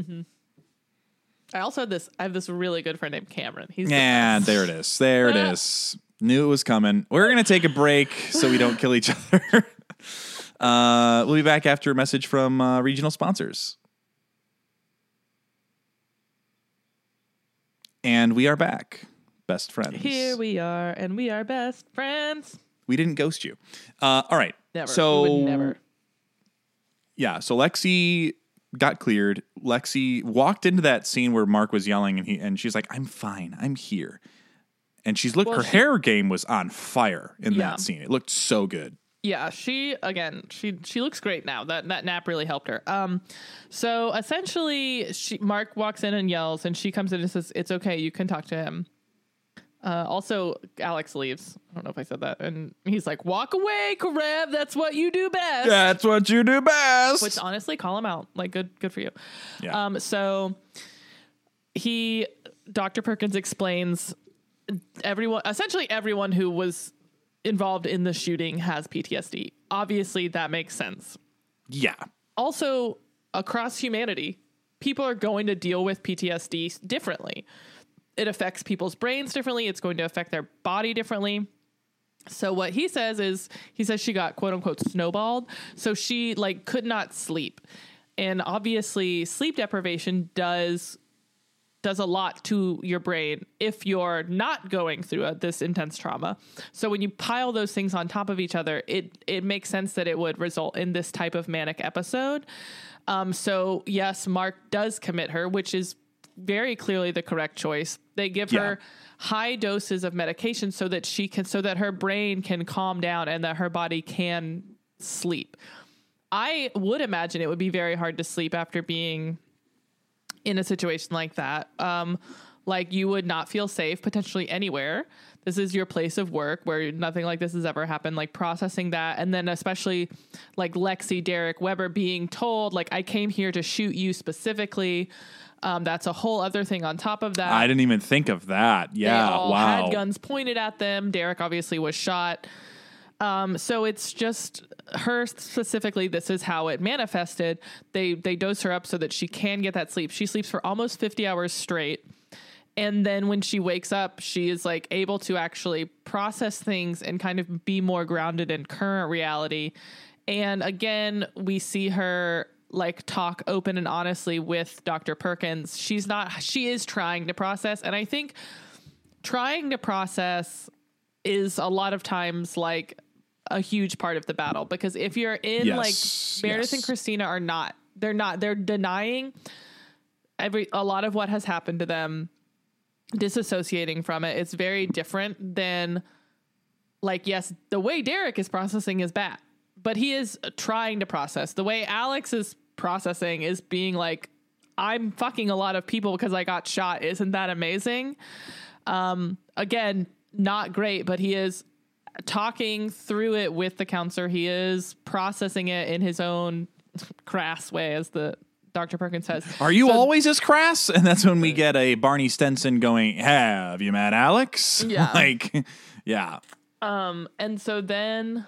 Speaker 1: I also had this, I have this really good friend named Cameron. He's the
Speaker 2: And
Speaker 1: best.
Speaker 2: there it is. There it is. Knew it was coming. We're going to take a break so we don't kill each other. uh, we'll be back after a message from uh, regional sponsors. And we are back. Best friends.
Speaker 1: Here we are, and we are best friends.
Speaker 2: We didn't ghost you. Uh, all right.
Speaker 1: Never.
Speaker 2: So,
Speaker 1: we would never.
Speaker 2: yeah. So Lexi got cleared. Lexi walked into that scene where Mark was yelling, and he and she's like, "I'm fine. I'm here." And she's look.
Speaker 1: Well,
Speaker 2: her
Speaker 1: she-
Speaker 2: hair game was on fire in
Speaker 1: Yeah.
Speaker 2: that scene. It looked so good.
Speaker 1: Yeah, she again, she she looks great now. That that nap really helped her. Um, so essentially, she Mark walks in and yells, and she comes in and says, "It's okay, you can talk to him." Uh, also, Alex leaves. I don't know if I said that, and he's like, "Walk away, Karev. That's what you do best."
Speaker 2: That's what you do best.
Speaker 1: Which honestly, call him out. Like, good, good for you.
Speaker 2: Yeah.
Speaker 1: Um, so he, Doctor Perkins explains everyone, essentially everyone who was involved in the shooting has P T S D. Obviously, that makes sense.
Speaker 2: yeah.
Speaker 1: Also, across humanity, people are going to deal with P T S D differently. It affects people's brains differently. It's going to affect their body differently. So what he says is, he says she got quote unquote snowballed. So she like could not sleep. And obviously sleep deprivation does does a lot to your brain if you're not going through a, this intense trauma. So when you pile those things on top of each other, it it makes sense that it would result in this type of manic episode. Um, so yes, Mark does commit her, which is very clearly the correct choice. They give
Speaker 2: Yeah.
Speaker 1: her high doses of medication so that she can, so that her brain can calm down and that her body can sleep. I would imagine it would be very hard to sleep after being in a situation like that. Um, Like, you would not feel safe potentially anywhere. This is your place of work where nothing like this has ever happened, like processing that. And then especially like Lexi, Derek, Weber being told, like, I came here to shoot you specifically. Um, that's a whole other thing on top of that.
Speaker 2: I didn't even think of that. Yeah.
Speaker 1: They all
Speaker 2: wow.
Speaker 1: had guns pointed at them. Derek obviously was shot. Um, so it's just her specifically. This is how it manifested. They, they dose her up so that she can get that sleep. She sleeps for almost fifty hours straight. And then when she wakes up, she is like able to actually process things and kind of be more grounded in current reality. And again, we see her like talk open and honestly with Doctor Perkins. She's not, she is trying to process. And I think trying to process is a lot of times like a huge part of the battle, because if you're in
Speaker 2: yes,
Speaker 1: like Meredith
Speaker 2: yes.
Speaker 1: and Christina are not, they're not, they're denying every, a lot of what has happened to them, disassociating from it. It's very different than like, yes, the way Derek is processing is bad, but he is trying to process. The way Alex is processing is being like, I'm fucking a lot of people because I got shot. Isn't that amazing? Um, again, not great, but he is talking through it with the counselor. He is processing it in his own crass way, as the Doctor Perkins says.
Speaker 2: Are you
Speaker 1: So-
Speaker 2: always as crass? And that's when we get a Barney Stinson going, have you met Alex?
Speaker 1: Yeah.
Speaker 2: like, yeah.
Speaker 1: Um, and so then,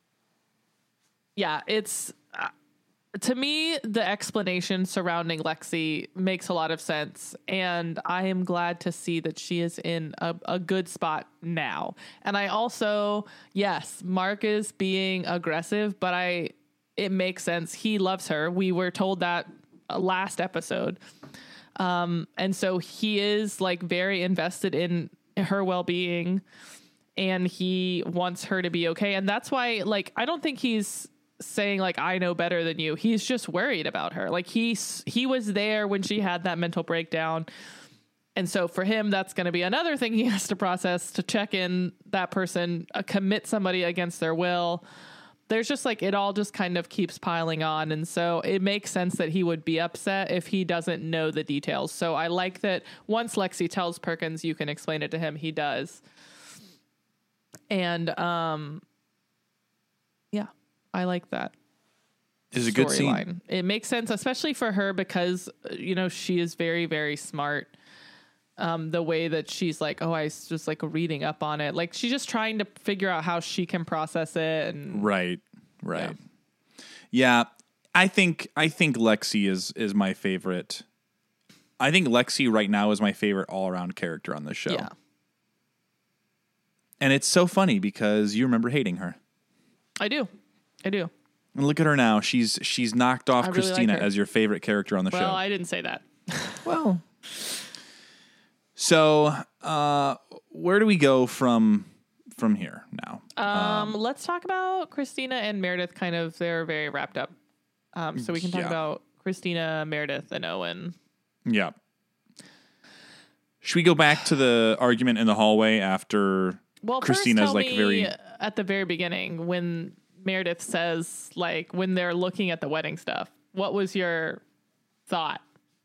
Speaker 1: yeah, it's, uh, to me, the explanation surrounding Lexi makes a lot of sense. And I am glad to see that she is in a, a good spot now. And I also, yes, Mark is being aggressive, but I, it makes sense. He loves her. We were told that last episode. Um, and so he is like very invested in her well-being, and he wants her to be okay. And that's why, like, I don't think he's saying like, I know better than you. He's just worried about her. Like he's, he was there when she had that mental breakdown. And so for him, that's going to be another thing he has to process, to check in that person, uh, commit somebody against their will. There's just like, it all just kind of keeps piling on. And so it makes sense that he would be upset if he doesn't know the details. So I like that once Lexi tells Perkins, you can explain it to him, he does. And, um, yeah, I like that.
Speaker 2: Is a good scene.
Speaker 1: Storyline. It makes sense, especially for her, because, you know, she is very, very smart. Um, the way that she's like, oh, I was just like reading up on it. Like she's just trying to figure out how she can process it. And
Speaker 2: right. Right. Yeah. yeah. I think, I think Lexi is, is my favorite. I think Lexi right now is my favorite all around character on this show.
Speaker 1: Yeah.
Speaker 2: And it's so funny because you remember hating her.
Speaker 1: I do. I do.
Speaker 2: And look at her now. She's, she's knocked off
Speaker 1: I really
Speaker 2: Christina
Speaker 1: like her.
Speaker 2: as your favorite character on the
Speaker 1: Well,
Speaker 2: show.
Speaker 1: I didn't say that.
Speaker 2: Well, so uh, where do we go from from here now?
Speaker 1: Um, let's talk about Christina and Meredith. Kind of, they're very wrapped up. Um, so we can talk
Speaker 2: Yeah.
Speaker 1: about Christina, Meredith, and Owen.
Speaker 2: Yeah. Should we go back to the argument in the hallway after
Speaker 1: Well,
Speaker 2: Christina's
Speaker 1: first tell
Speaker 2: like
Speaker 1: me
Speaker 2: very
Speaker 1: at the very beginning when Meredith says, like, when they're looking at the wedding stuff, what was your thought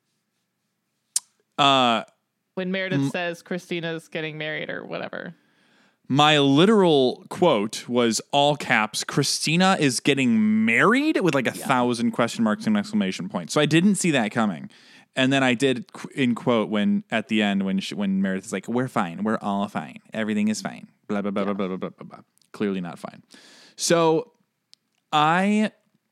Speaker 2: uh
Speaker 1: when Meredith says Christina's getting married or whatever?
Speaker 2: my literal quote was all caps, Christina is getting married, with like a
Speaker 1: Yeah.
Speaker 2: thousand question marks and exclamation points. So I didn't see that coming. And then I did qu- in quote when at the end when she, when Meredith is like, we're fine, we're all fine, everything is fine, blah blah blah
Speaker 1: Yeah.
Speaker 2: blah blah blah blah blah. Clearly not fine. So I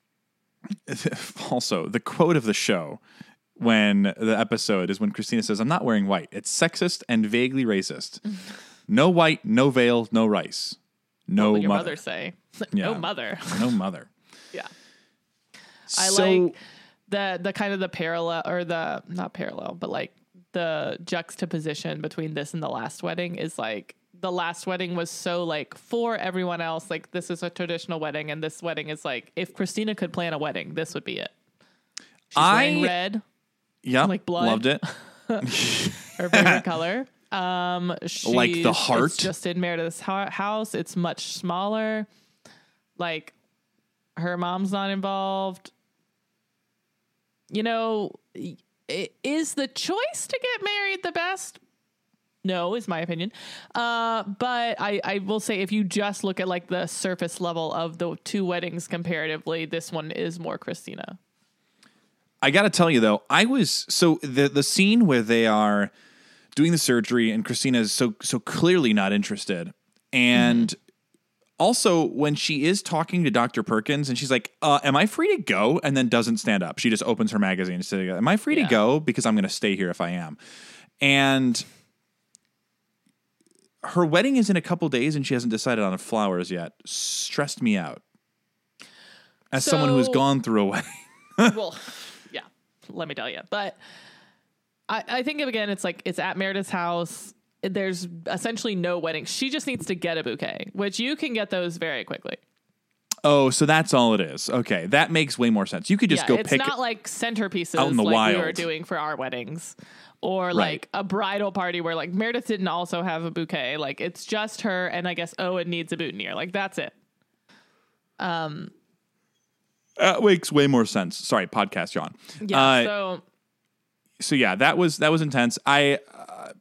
Speaker 2: also the quote of the show when the episode is when Christina says, I'm not wearing white. It's sexist and vaguely racist. No white, no veil, no rice. No
Speaker 1: What would your
Speaker 2: mother.
Speaker 1: mother say?
Speaker 2: Yeah.
Speaker 1: No mother.
Speaker 2: No mother.
Speaker 1: Yeah. I
Speaker 2: So-
Speaker 1: like the the kind of the parallel, or the not parallel, but like the juxtaposition between this and the last wedding is like, the last wedding was so like for everyone else, like this is a traditional wedding, and this wedding is like, if Christina could plan a wedding, this would be it. She's wearing
Speaker 2: I-
Speaker 1: red,
Speaker 2: Yep.
Speaker 1: like blood.
Speaker 2: Loved it.
Speaker 1: her favorite color. Um,
Speaker 2: Like the
Speaker 1: she's-
Speaker 2: heart?
Speaker 1: It's just in Meredith's ho- house. It's much smaller. Like her mom's not involved. You know, i- is the choice to get married the best? No, is my opinion. Uh, but I, I will say if you just look at like the surface level of the two weddings comparatively, this one is more Christina.
Speaker 2: I got to tell you though, I was so the the scene where they are doing the surgery and Christina is so so clearly not interested, and mm-hmm. also when she is talking to Doctor Perkins and she's like, uh, "Am I free to go?" and then doesn't stand up. She just opens her magazine and says, "Am I free yeah. to go? Because I'm going to stay here if I am." And her wedding is in a couple days and she hasn't decided on flowers yet. Stressed me out. As so, someone who has gone through a wedding.
Speaker 1: Well, yeah, let me tell you. But I, I think, again, it's like it's at Meredith's house. There's essentially no wedding. She just needs to get a bouquet, which you can get those very quickly.
Speaker 2: Oh, so that's all it is. Okay, that makes way more sense. You could just
Speaker 1: yeah,
Speaker 2: go
Speaker 1: it's
Speaker 2: pick
Speaker 1: not like centerpieces
Speaker 2: out in the
Speaker 1: like
Speaker 2: wild.
Speaker 1: we were doing for our weddings. Or
Speaker 2: right.
Speaker 1: like a bridal party where like Meredith didn't also have a bouquet. Like it's just her and I guess Owen needs a boutonniere. Like that's it. Um,
Speaker 2: That makes way more sense. Sorry, podcast John.
Speaker 1: Yeah.
Speaker 2: Uh,
Speaker 1: so,
Speaker 2: so yeah, that was that was intense. I uh,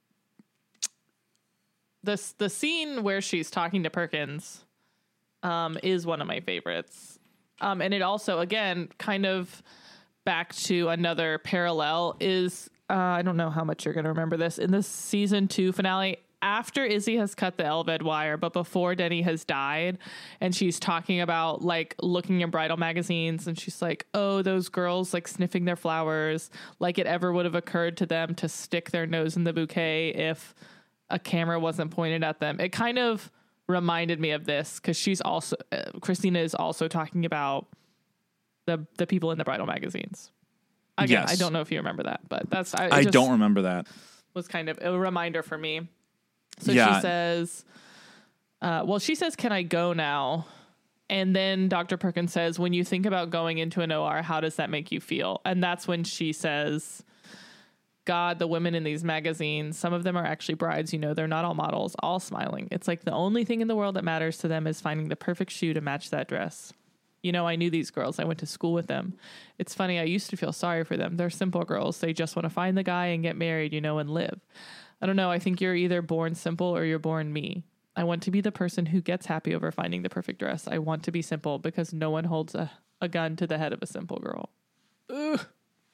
Speaker 1: the the scene where she's talking to Perkins, um, is one of my favorites. Um, and it also again kind of back to another parallel is. Uh, I don't know how much you're going to remember this. In the season two finale, after Izzy has cut the Elved wire, but before Denny has died, and she's talking about, like, looking in bridal magazines, and she's like, oh, those girls, like, sniffing their flowers, like it ever would have occurred to them to stick their nose in the bouquet if a camera wasn't pointed at them. It kind of reminded me of this, because she's also, uh, Christina is also talking about the the people in the bridal magazines. Again, yes. I don't know if you remember that, but that's I,
Speaker 2: I don't remember that.
Speaker 1: Was kind of a reminder for me. So
Speaker 2: yeah.
Speaker 1: she says, uh, well, she says, can I go now? And then Doctor Perkins says, when you think about going into an O R, how does that make you feel? And that's when she says, God, the women in these magazines, some of them are actually brides. You know, they're not all models, all smiling. It's like the only thing in the world that matters to them is finding the perfect shoe to match that dress. You know, I knew these girls. I went to school with them. It's funny. I used to feel sorry for them. They're simple girls. They just want to find the guy and get married, you know, and live. I don't know. I think you're either born simple or you're born me. I want to be the person who gets happy over finding the perfect dress. I want to be simple because no one holds a, a gun to the head of a simple girl. Ugh.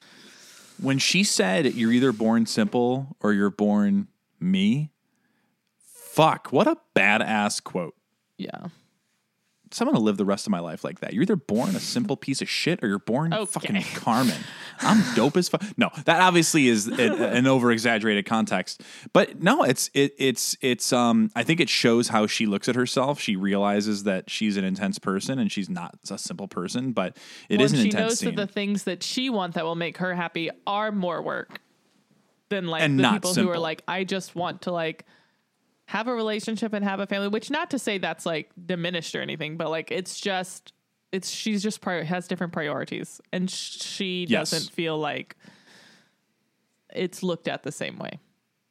Speaker 2: When she said you're either born simple or you're born me, fuck, what a badass quote.
Speaker 1: Yeah.
Speaker 2: So I'm going to live the rest of my life like that. You're either born a simple piece of shit or you're born
Speaker 1: okay.
Speaker 2: fucking Carmen. I'm dope as fuck. No, that obviously is a, an over exaggerated context, but no, it's, it, it's, it's, um, I think it shows how she looks at herself. She realizes that she's an intense person and she's not a simple person, but it
Speaker 1: well,
Speaker 2: is an
Speaker 1: she
Speaker 2: intense
Speaker 1: knows
Speaker 2: scene.
Speaker 1: that the things that she wants that will make her happy are more work than like
Speaker 2: and
Speaker 1: the
Speaker 2: not
Speaker 1: people
Speaker 2: simple.
Speaker 1: who are like, I just want to like, have a relationship and have a family, which not to say that's like diminished or anything, but like, it's just, it's, she's just prior, has different priorities and she
Speaker 2: yes.
Speaker 1: doesn't feel like it's looked at the same way.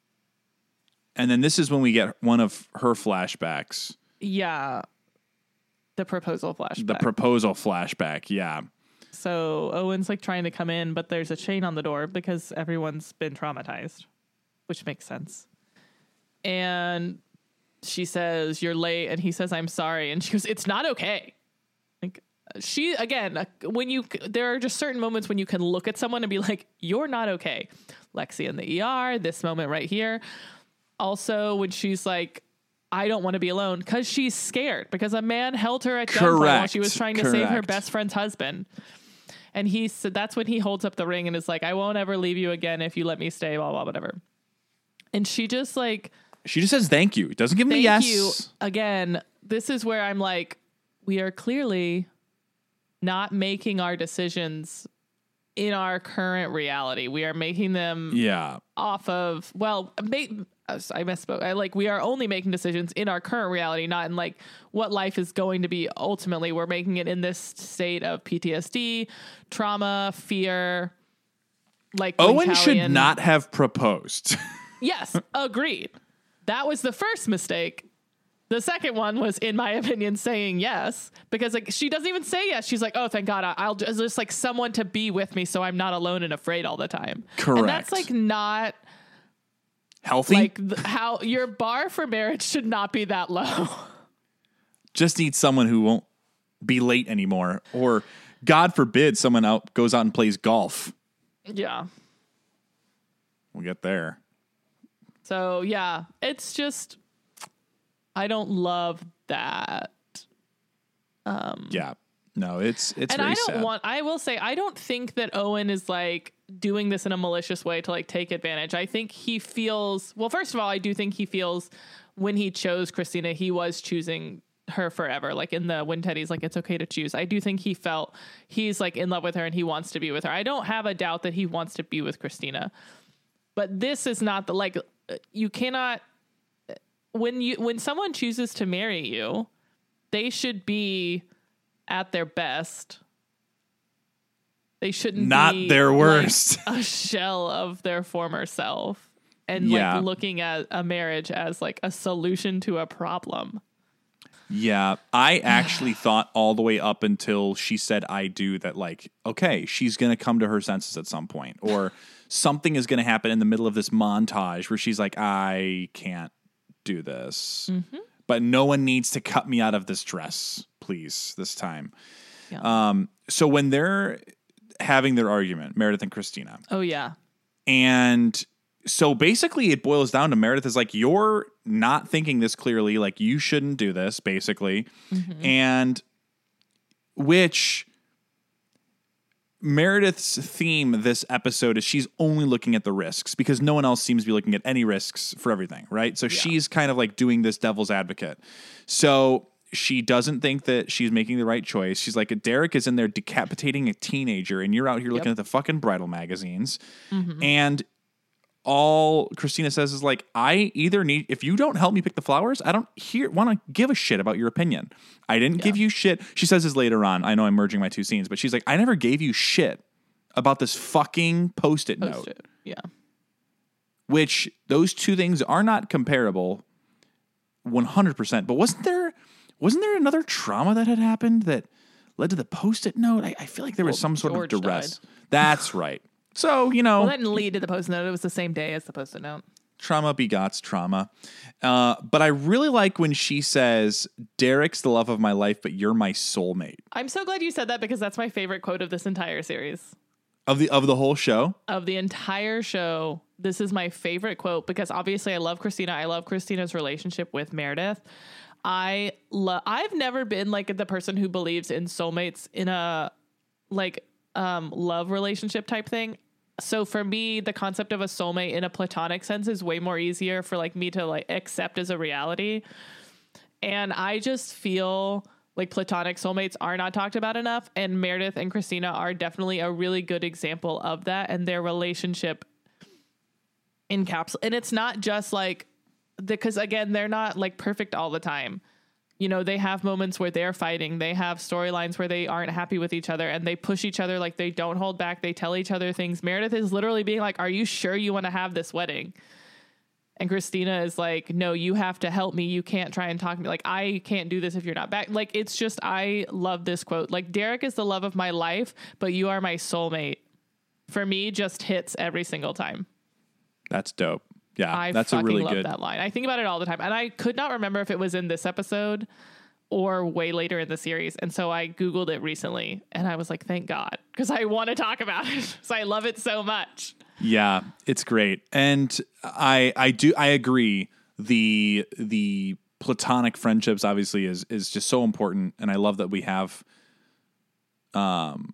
Speaker 2: And then this is when we get one of her flashbacks.
Speaker 1: Yeah. The proposal flashback.
Speaker 2: The proposal flashback. Yeah.
Speaker 1: So Owen's like trying to come in, but there's a chain on the door because everyone's been traumatized, which makes sense. And she says, you're late. And he says, I'm sorry. And she goes, it's not okay. Like she, again, when you, there are just certain moments when you can look at someone and be like, you're not okay. Lexi in the E R, this moment right here. Also, when she's like, I don't want to be alone because she's scared because a man held her at gunpoint while she was trying to
Speaker 2: Correct.
Speaker 1: save her best friend's husband. And he said, that's when he holds up the ring and is like, I won't ever leave you again if you let me stay, blah, blah, whatever. And she just like,
Speaker 2: She just says thank you. It doesn't give me
Speaker 1: thank
Speaker 2: yes.
Speaker 1: you. Again, this is where I'm like, we are clearly not making our decisions in our current reality. We are making them
Speaker 2: yeah.
Speaker 1: off of, well, ma- I misspoke. I like, we are only making decisions in our current reality, not in like what life is going to be ultimately. We're making it in this state of P T S D, trauma, fear. Like
Speaker 2: Owen should not have proposed.
Speaker 1: Yes, agreed. That was the first mistake. The second one was, in my opinion, saying yes, because like she doesn't even say yes. She's like, oh, thank God. I'll just, just like someone to be with me so I'm not alone and afraid all the time.
Speaker 2: Correct.
Speaker 1: And that's like not
Speaker 2: Healthy?
Speaker 1: Like th- how your bar for marriage should not be that low.
Speaker 2: Just need someone who won't be late anymore. Or, God forbid, someone out goes out and plays golf.
Speaker 1: Yeah.
Speaker 2: We'll get there.
Speaker 1: So, yeah, it's just, I don't love that. Um,
Speaker 2: yeah. No, it's it's
Speaker 1: and
Speaker 2: very
Speaker 1: I don't
Speaker 2: sad.
Speaker 1: want, I will say, I don't think that Owen is like doing this in a malicious way to like take advantage. I think he feels, well, first of all, I do think he feels when he chose Christina, he was choosing her forever. Like in the, when Teddy's like, it's okay to choose. I do think he felt he's like in love with her and he wants to be with her. I don't have a doubt that he wants to be with Christina, but this is not the, like, you cannot, when you, when someone chooses to marry you, they should be at their best. They shouldn't
Speaker 2: Not
Speaker 1: be
Speaker 2: their worst.
Speaker 1: like a shell of their former self and
Speaker 2: Yeah.
Speaker 1: like looking at a marriage as like a solution to a problem.
Speaker 2: Yeah, I actually thought all the way up until she said I do that, like, okay, she's going to come to her senses at some point, or something is going to happen in the middle of this montage where she's like, I can't do this. Mm-hmm. But no one needs to cut me out of this dress, please, this time.
Speaker 1: Yeah.
Speaker 2: Um, so when they're having their argument, Meredith and Christina.
Speaker 1: Oh, yeah.
Speaker 2: And so basically it boils down to Meredith is like, you're not thinking this clearly. Like, you shouldn't do this, basically. Mm-hmm. And which Meredith's theme this episode is she's only looking at the risks because no one else seems to be looking at any risks for everything, right? So yeah. She's kind of like doing this devil's advocate. So she doesn't think that she's making the right choice. She's like, Derek is in there decapitating a teenager and you're out here yep. looking at the fucking bridal magazines. Mm-hmm. And all Christina says is like, I either need, if you don't help me pick the flowers, I don't hear, want to give a shit about your opinion. I didn't yeah. give you shit. She says this later on. I know I'm merging my two scenes, but she's like, I never gave you shit about this fucking post-it,
Speaker 1: Post-it.
Speaker 2: note.
Speaker 1: Yeah.
Speaker 2: Which those two things are not comparable one hundred percent. But wasn't there, wasn't there another trauma that had happened that led to the post-it note? I, I feel like there was
Speaker 1: well,
Speaker 2: some sort
Speaker 1: George
Speaker 2: of duress.
Speaker 1: Died.
Speaker 2: That's right. So, you know.
Speaker 1: Well, that didn't lead to the post-it note. It was the same day as the post-it note.
Speaker 2: Trauma begots trauma. Uh, but I really like when she says, Derek's the love of my life, but you're my soulmate.
Speaker 1: I'm so glad you said that because that's my favorite quote of this entire series.
Speaker 2: Of the of the whole show?
Speaker 1: Of the entire show. This is my favorite quote because obviously I love Christina. I love Christina's relationship with Meredith. I love, I've never been like the person who believes in soulmates in a like um, love relationship type thing. So for me, the concept of a soulmate in a platonic sense is way more easier for like me to like accept as a reality. And I just feel like platonic soulmates are not talked about enough. And Meredith and Christina are definitely a really good example of that. And their relationship encapsulates. And it's not just like, because again, they're not like perfect all the time. You know, they have moments where they're fighting. They have storylines where they aren't happy with each other and they push each other. Like they don't hold back. They tell each other things. Meredith is literally being like, are you sure you want to have this wedding? And Christina is like, no, you have to help me. You can't try and talk to me. Like, I can't do this if you're not back. Like, it's just, I love this quote. Like, Derek is the love of my life, but you are my soulmate. For me, just hits every single time.
Speaker 2: That's dope. Yeah,
Speaker 1: I
Speaker 2: that's a really
Speaker 1: love
Speaker 2: good
Speaker 1: that line. I think about it all the time. And I could not remember if it was in this episode or way later in the series. And so I Googled it recently and I was like, thank God, because I want to talk about it. So I love it so much.
Speaker 2: Yeah, it's great. And I I do I agree. The the platonic friendships obviously is is just so important. And I love that we have um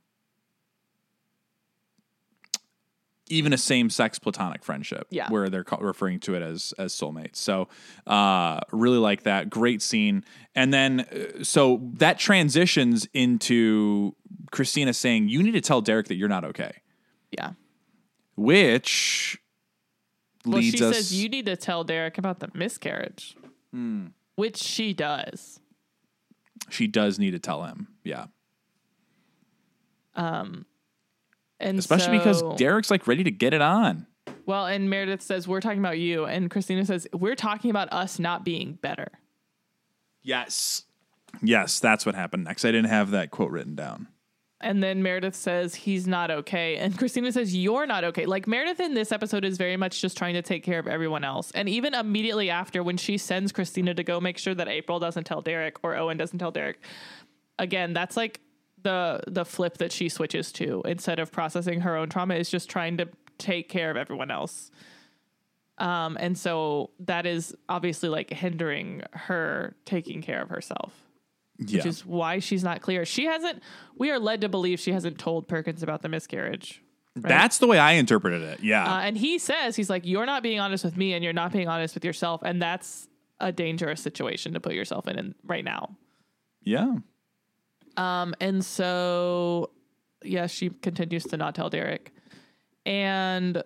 Speaker 2: even a same-sex platonic friendship,
Speaker 1: yeah.
Speaker 2: where they're ca- referring to it as as soulmates. So, uh, really like that. Great scene. And then, uh, so that transitions into Christina saying, "You need to tell Derek that you're not okay."
Speaker 1: Yeah.
Speaker 2: Which
Speaker 1: well,
Speaker 2: leads
Speaker 1: she
Speaker 2: us.
Speaker 1: says you need to tell Derek about the miscarriage,
Speaker 2: hmm.
Speaker 1: which she does.
Speaker 2: She does need to tell him. Yeah.
Speaker 1: Um. And
Speaker 2: especially
Speaker 1: so,
Speaker 2: because Derek's like ready to get it on.
Speaker 1: Well, and Meredith says, we're talking about you. And Christina says, we're talking about us not being better.
Speaker 2: Yes. Yes, that's what happened next. I didn't have that quote written down.
Speaker 1: And then Meredith says he's not okay. And Christina says, you're not okay. Like, Meredith in this episode is very much just trying to take care of everyone else. And even immediately after, when she sends Christina to go make sure that April doesn't tell Derek or Owen doesn't tell Derek, again, that's like the the flip that she switches to. Instead of processing her own trauma, is just trying to take care of everyone else. Um, and so that is obviously like hindering her taking care of herself.
Speaker 2: Yeah.
Speaker 1: Which is why she's not clear. She hasn't, we are led to believe she hasn't told Perkins about the miscarriage. Right?
Speaker 2: That's the way I interpreted it. Yeah.
Speaker 1: Uh, and he says, he's like, you're not being honest with me and you're not being honest with yourself. And that's a dangerous situation to put yourself in, in right now.
Speaker 2: Yeah.
Speaker 1: Um, and so, yeah, she continues to not tell Derek. And,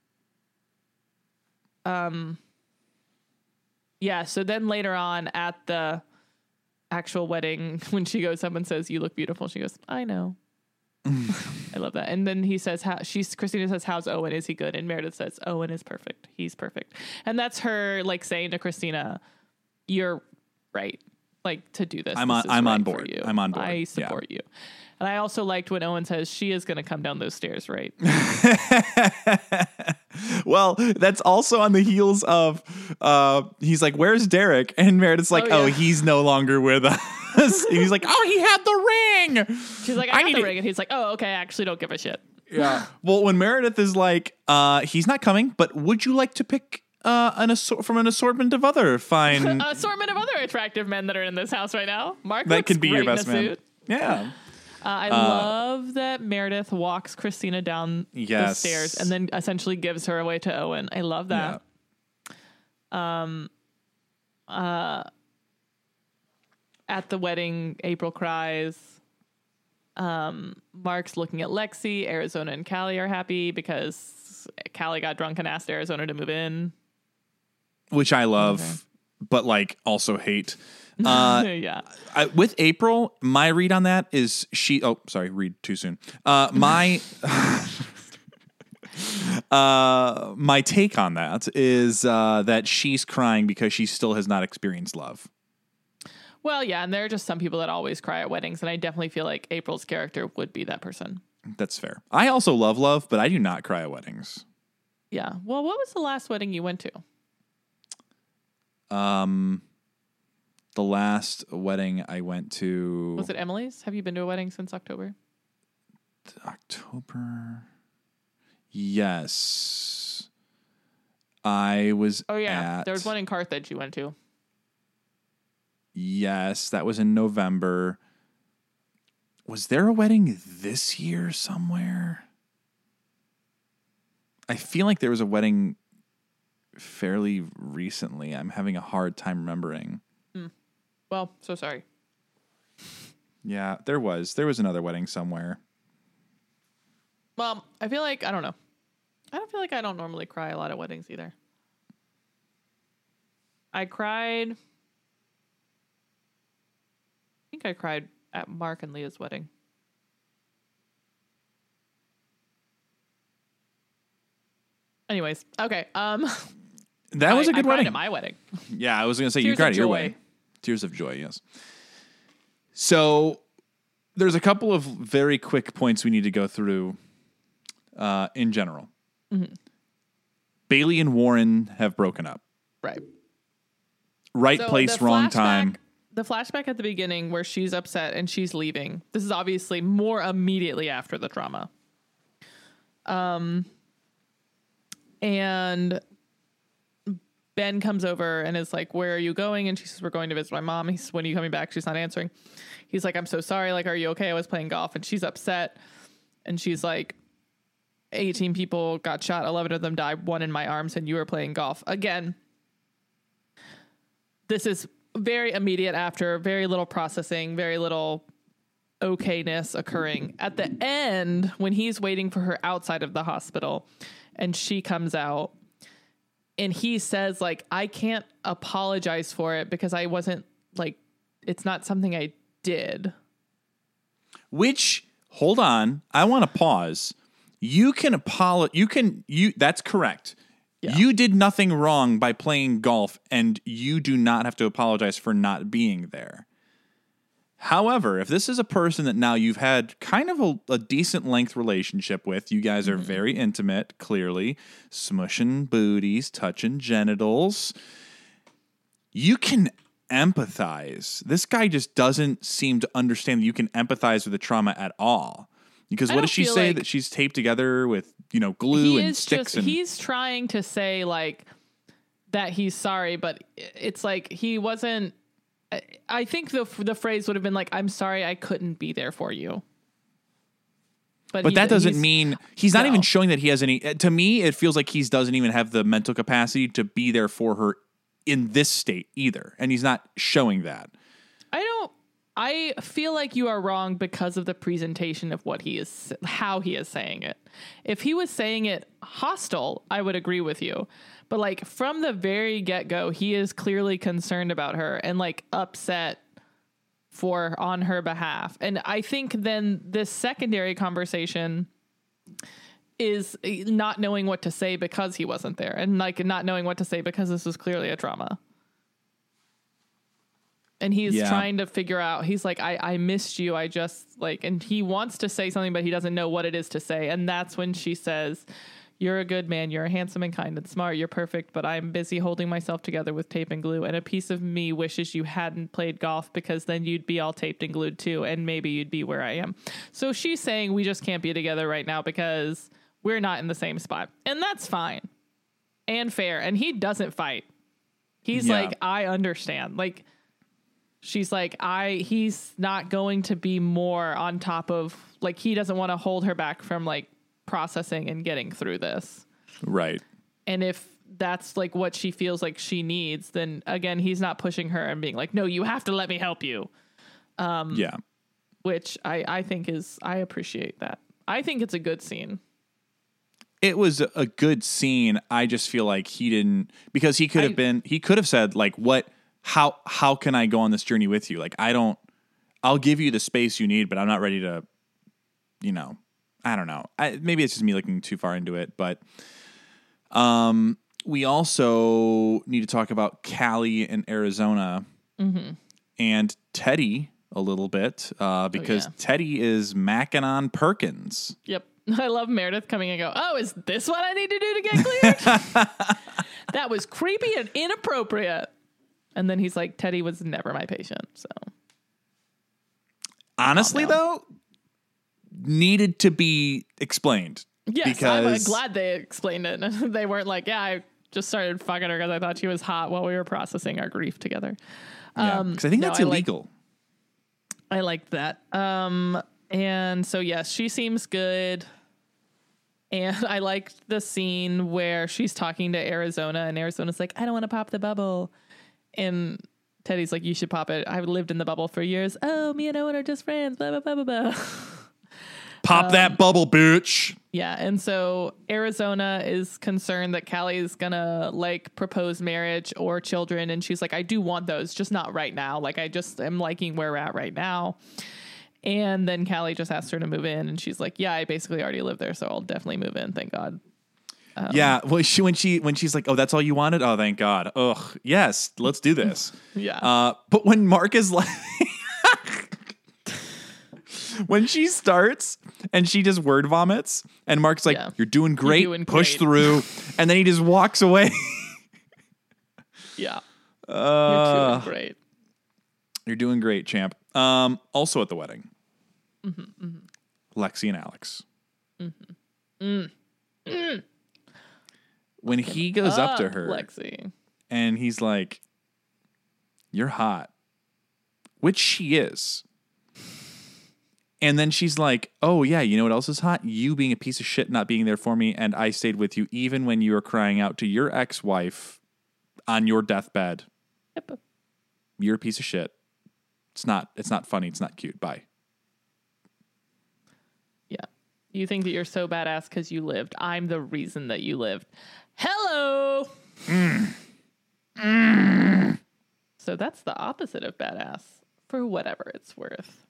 Speaker 1: um, yeah, so then later on at the actual wedding, when she goes up and says, you look beautiful, she goes, I know. I love that. And then he says, how she's Christina says, how's Owen? Is he good? And Meredith says, Owen is perfect. He's perfect. And that's her like saying to Christina, you're right. Like, to do this.
Speaker 2: I'm
Speaker 1: this
Speaker 2: on
Speaker 1: is
Speaker 2: I'm
Speaker 1: right
Speaker 2: on
Speaker 1: for
Speaker 2: board.
Speaker 1: you.
Speaker 2: I'm on board.
Speaker 1: I support yeah. you. And I also liked when Owen says she is going to come down those stairs, right?
Speaker 2: Well, that's also on the heels of uh, he's like, where's Derek? And Meredith's like, oh,
Speaker 1: Oh,
Speaker 2: oh
Speaker 1: yeah.
Speaker 2: he's no longer with us. And he's like, oh, he had the ring.
Speaker 1: She's like, I,
Speaker 2: I
Speaker 1: got
Speaker 2: need
Speaker 1: the
Speaker 2: to-
Speaker 1: ring. And he's like, oh, okay, I actually don't give a shit.
Speaker 2: Yeah. Well, when Meredith is like, uh, he's not coming, but would you like to pick uh, an assort from an assortment of other fine
Speaker 1: Assortment of other attractive men that are in this house right now. Mark
Speaker 2: that
Speaker 1: looks
Speaker 2: could be your
Speaker 1: great in
Speaker 2: best
Speaker 1: a
Speaker 2: man?
Speaker 1: suit.
Speaker 2: Yeah.
Speaker 1: Uh, I love that Meredith walks Christina down the
Speaker 2: Yes.
Speaker 1: stairs and then essentially gives her away to Owen. I love that.
Speaker 2: Yeah.
Speaker 1: Um, uh, at the wedding, April cries. Um, Mark's looking at Lexi. Arizona and Callie are happy because Callie got drunk and asked Arizona to move in.
Speaker 2: Which I love, but like also hate. Uh,
Speaker 1: yeah.
Speaker 2: I, with April, my read on that is she. Oh, sorry, read too soon. Uh, my uh, my take on that is uh, that she's crying because she still has not experienced love.
Speaker 1: Well, yeah, and there are just some people that always cry at weddings, and I definitely feel like April's character would be that person.
Speaker 2: That's fair. I also love love, but I do not cry at weddings.
Speaker 1: Yeah. Well, what was the last wedding you went to?
Speaker 2: Um, the last wedding I went to
Speaker 1: Was it Emily's? Have you been to a wedding since October?
Speaker 2: October. Yes, I was.
Speaker 1: Oh, yeah.
Speaker 2: at,
Speaker 1: There was one in Carthage you went to.
Speaker 2: Yes, that was in November. Was there a wedding this year somewhere? I feel like there was a wedding fairly recently. I'm having a hard time remembering.
Speaker 1: Hmm. Well, so sorry.
Speaker 2: Yeah, there was. There was another wedding somewhere.
Speaker 1: Well, I feel like, I don't know. I don't feel like I don't normally cry a lot at weddings either. I cried. I think I cried at Mark and Leah's wedding. Anyways, okay. Um,
Speaker 2: That was
Speaker 1: I-
Speaker 2: a good
Speaker 1: I cried
Speaker 2: wedding.
Speaker 1: at my wedding.
Speaker 2: Yeah, I was going to say you
Speaker 1: Tears
Speaker 2: cried
Speaker 1: of
Speaker 2: at your
Speaker 1: joy.
Speaker 2: way. Tears of joy, yes. So there's a couple of very quick points we need to go through uh, in general.
Speaker 1: Mm-hmm.
Speaker 2: Bailey and Warren have broken up.
Speaker 1: Right.
Speaker 2: Right
Speaker 1: So
Speaker 2: place,
Speaker 1: the
Speaker 2: wrong
Speaker 1: flashback-
Speaker 2: time.
Speaker 1: The flashback at the beginning where she's upset and she's leaving. This is obviously more immediately after the trauma. Um, and Ben comes over and is like, where are you going? And she says, we're going to visit my mom. He's, when are you coming back? She's not answering. He's like, I'm so sorry. Like, are you okay? I was playing golf. And she's upset. And she's like, eighteen people got shot. eleven of them died. One in my arms. And you were playing golf. Again, this is very immediate after, very little processing, very little okayness occurring. At the end, when he's waiting for her outside of the hospital and she comes out and he says, like, I can't apologize for it because I wasn't, like, it's not something I did.
Speaker 2: Which, hold on, I want to pause. You can apologize. You can, you, that's correct.
Speaker 1: Yeah.
Speaker 2: You did nothing wrong by playing golf, and you do not have to apologize for not being there. However, if this is a person that now you've had kind of a, a decent length relationship with, you guys are mm-hmm. very intimate, clearly, smushing booties, touching genitals, you can empathize. This guy just doesn't seem to understand that you can empathize with the trauma at all. Because what does she say like that she's taped together with, you know, glue and sticks?
Speaker 1: Just,
Speaker 2: and
Speaker 1: he's trying to say like that he's sorry, but it's like he wasn't. I think the the phrase would have been like, "I'm sorry, I couldn't be there for you."
Speaker 2: But, but that doesn't mean he's not no. even showing that he has any. To me, it feels like he doesn't even have the mental capacity to be there for her in this state either, and he's not showing that.
Speaker 1: I don't. I feel like you are wrong because of the presentation of what he is, how he is saying it. If he was saying it hostile, I would agree with you. But like from the very get-go, he is clearly concerned about her and like upset for on her behalf. And I think then this secondary conversation is not knowing what to say because he wasn't there, and like not knowing what to say because this was clearly a trauma. And he's yeah. trying to figure out, he's like, I, I missed you. I just like, and he wants to say something, but he doesn't know what it is to say. And that's when she says, you're a good man. You're handsome and kind and smart. You're perfect, but I'm busy holding myself together with tape and glue. And a piece of me wishes you hadn't played golf because then you'd be all taped and glued too. And maybe you'd be where I am. So she's saying we just can't be together right now because we're not in the same spot. And that's fine and fair. And he doesn't fight. He's yeah. like, I understand. Like, she's like, I, he's not going to be more on top of, like, he doesn't want to hold her back from, like, processing and getting through this.
Speaker 2: Right.
Speaker 1: And if that's, like, what she feels like she needs, then, again, he's not pushing her and being like, no, you have to let me help you. Um,
Speaker 2: yeah.
Speaker 1: Which I, I think is, I appreciate that. I think it's a good scene.
Speaker 2: It was a good scene. I just feel like he didn't, because he could have been, he could have said, like, what, How how can I go on this journey with you? Like, I don't, I'll give you the space you need, but I'm not ready to, you know, I don't know. I, maybe it's just me looking too far into it, but um, we also need to talk about Callie in Arizona mm-hmm. and Teddy a little bit uh, because oh, yeah. Teddy is macking on Perkins.
Speaker 1: Yep. I love Meredith coming and go, oh, is this what I need to do to get cleared? That was creepy and inappropriate. And then he's like, Teddy was never my patient. So
Speaker 2: honestly, though, needed to be explained.
Speaker 1: Yes,
Speaker 2: because
Speaker 1: I'm glad they explained it. They weren't like, yeah, I just started fucking her because I thought she was hot while we were processing our grief together.
Speaker 2: Yeah,
Speaker 1: um,
Speaker 2: because I think
Speaker 1: no,
Speaker 2: that's
Speaker 1: I
Speaker 2: illegal.
Speaker 1: Like, I liked that. Um, and so, yes, she seems good. And I liked the scene where she's talking to Arizona, and Arizona's like, I don't want to pop the bubble. And Teddy's like, you should pop it. I've lived in the bubble for years. Oh, me and Owen are just friends. Blah, blah, blah, blah, blah.
Speaker 2: Pop um, that bubble, bitch.
Speaker 1: Yeah. And so Arizona is concerned that Callie's going to like propose marriage or children. And she's like, I do want those, just not right now. Like, I just am liking where we're at right now. And then Callie just asked her to move in. And she's like, yeah, I basically already live there. So I'll definitely move in. Thank God. Um,
Speaker 2: yeah, well, she, when she when she's like, "Oh, that's all you wanted?" Oh, thank God. Ugh, yes, let's do this.
Speaker 1: Yeah.
Speaker 2: Uh, but when Mark is like, when she starts and she just word vomits, and Mark's like, yeah. "You're doing great. You're doing Push great. through," and then he just walks away.
Speaker 1: Yeah.
Speaker 2: Uh,
Speaker 1: you're doing great.
Speaker 2: You're doing great, champ. Um, also at the wedding,
Speaker 1: mm-hmm, mm-hmm.
Speaker 2: Lexi and Alex.
Speaker 1: Mm-hmm. Mm. Mm.
Speaker 2: When he goes up, up to her,
Speaker 1: Lexi,
Speaker 2: and he's like, you're hot, which she is. And then she's like, oh, yeah, you know what else is hot? You being a piece of shit, not being there for me, and I stayed with you even when you were crying out to your ex-wife on your deathbed.
Speaker 1: Yep.
Speaker 2: You're a piece of shit. It's not, it's not funny. It's not cute. Bye.
Speaker 1: Yeah. You think that you're so badass because you lived. I'm the reason that you lived. Hello.
Speaker 2: Mm. Mm.
Speaker 1: So that's the opposite of badass for whatever it's worth.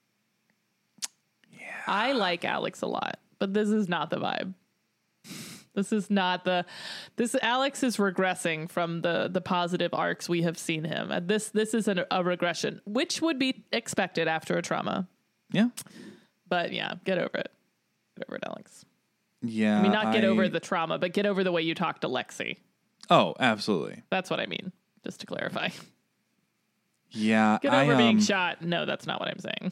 Speaker 2: Yeah.
Speaker 1: I like Alex a lot, but this is not the vibe. This is not the this Alex is regressing from the the positive arcs we have seen him. And this this is an, a regression, which would be expected after a trauma.
Speaker 2: Yeah.
Speaker 1: But yeah, get over it. Get over it, Alex.
Speaker 2: Yeah.
Speaker 1: I mean, not get
Speaker 2: I...
Speaker 1: over the trauma, but get over the way you talk to Lexi.
Speaker 2: Oh, absolutely.
Speaker 1: That's what I mean, just to clarify.
Speaker 2: Yeah.
Speaker 1: Get over
Speaker 2: I, um,
Speaker 1: being shot. No, that's not what I'm saying.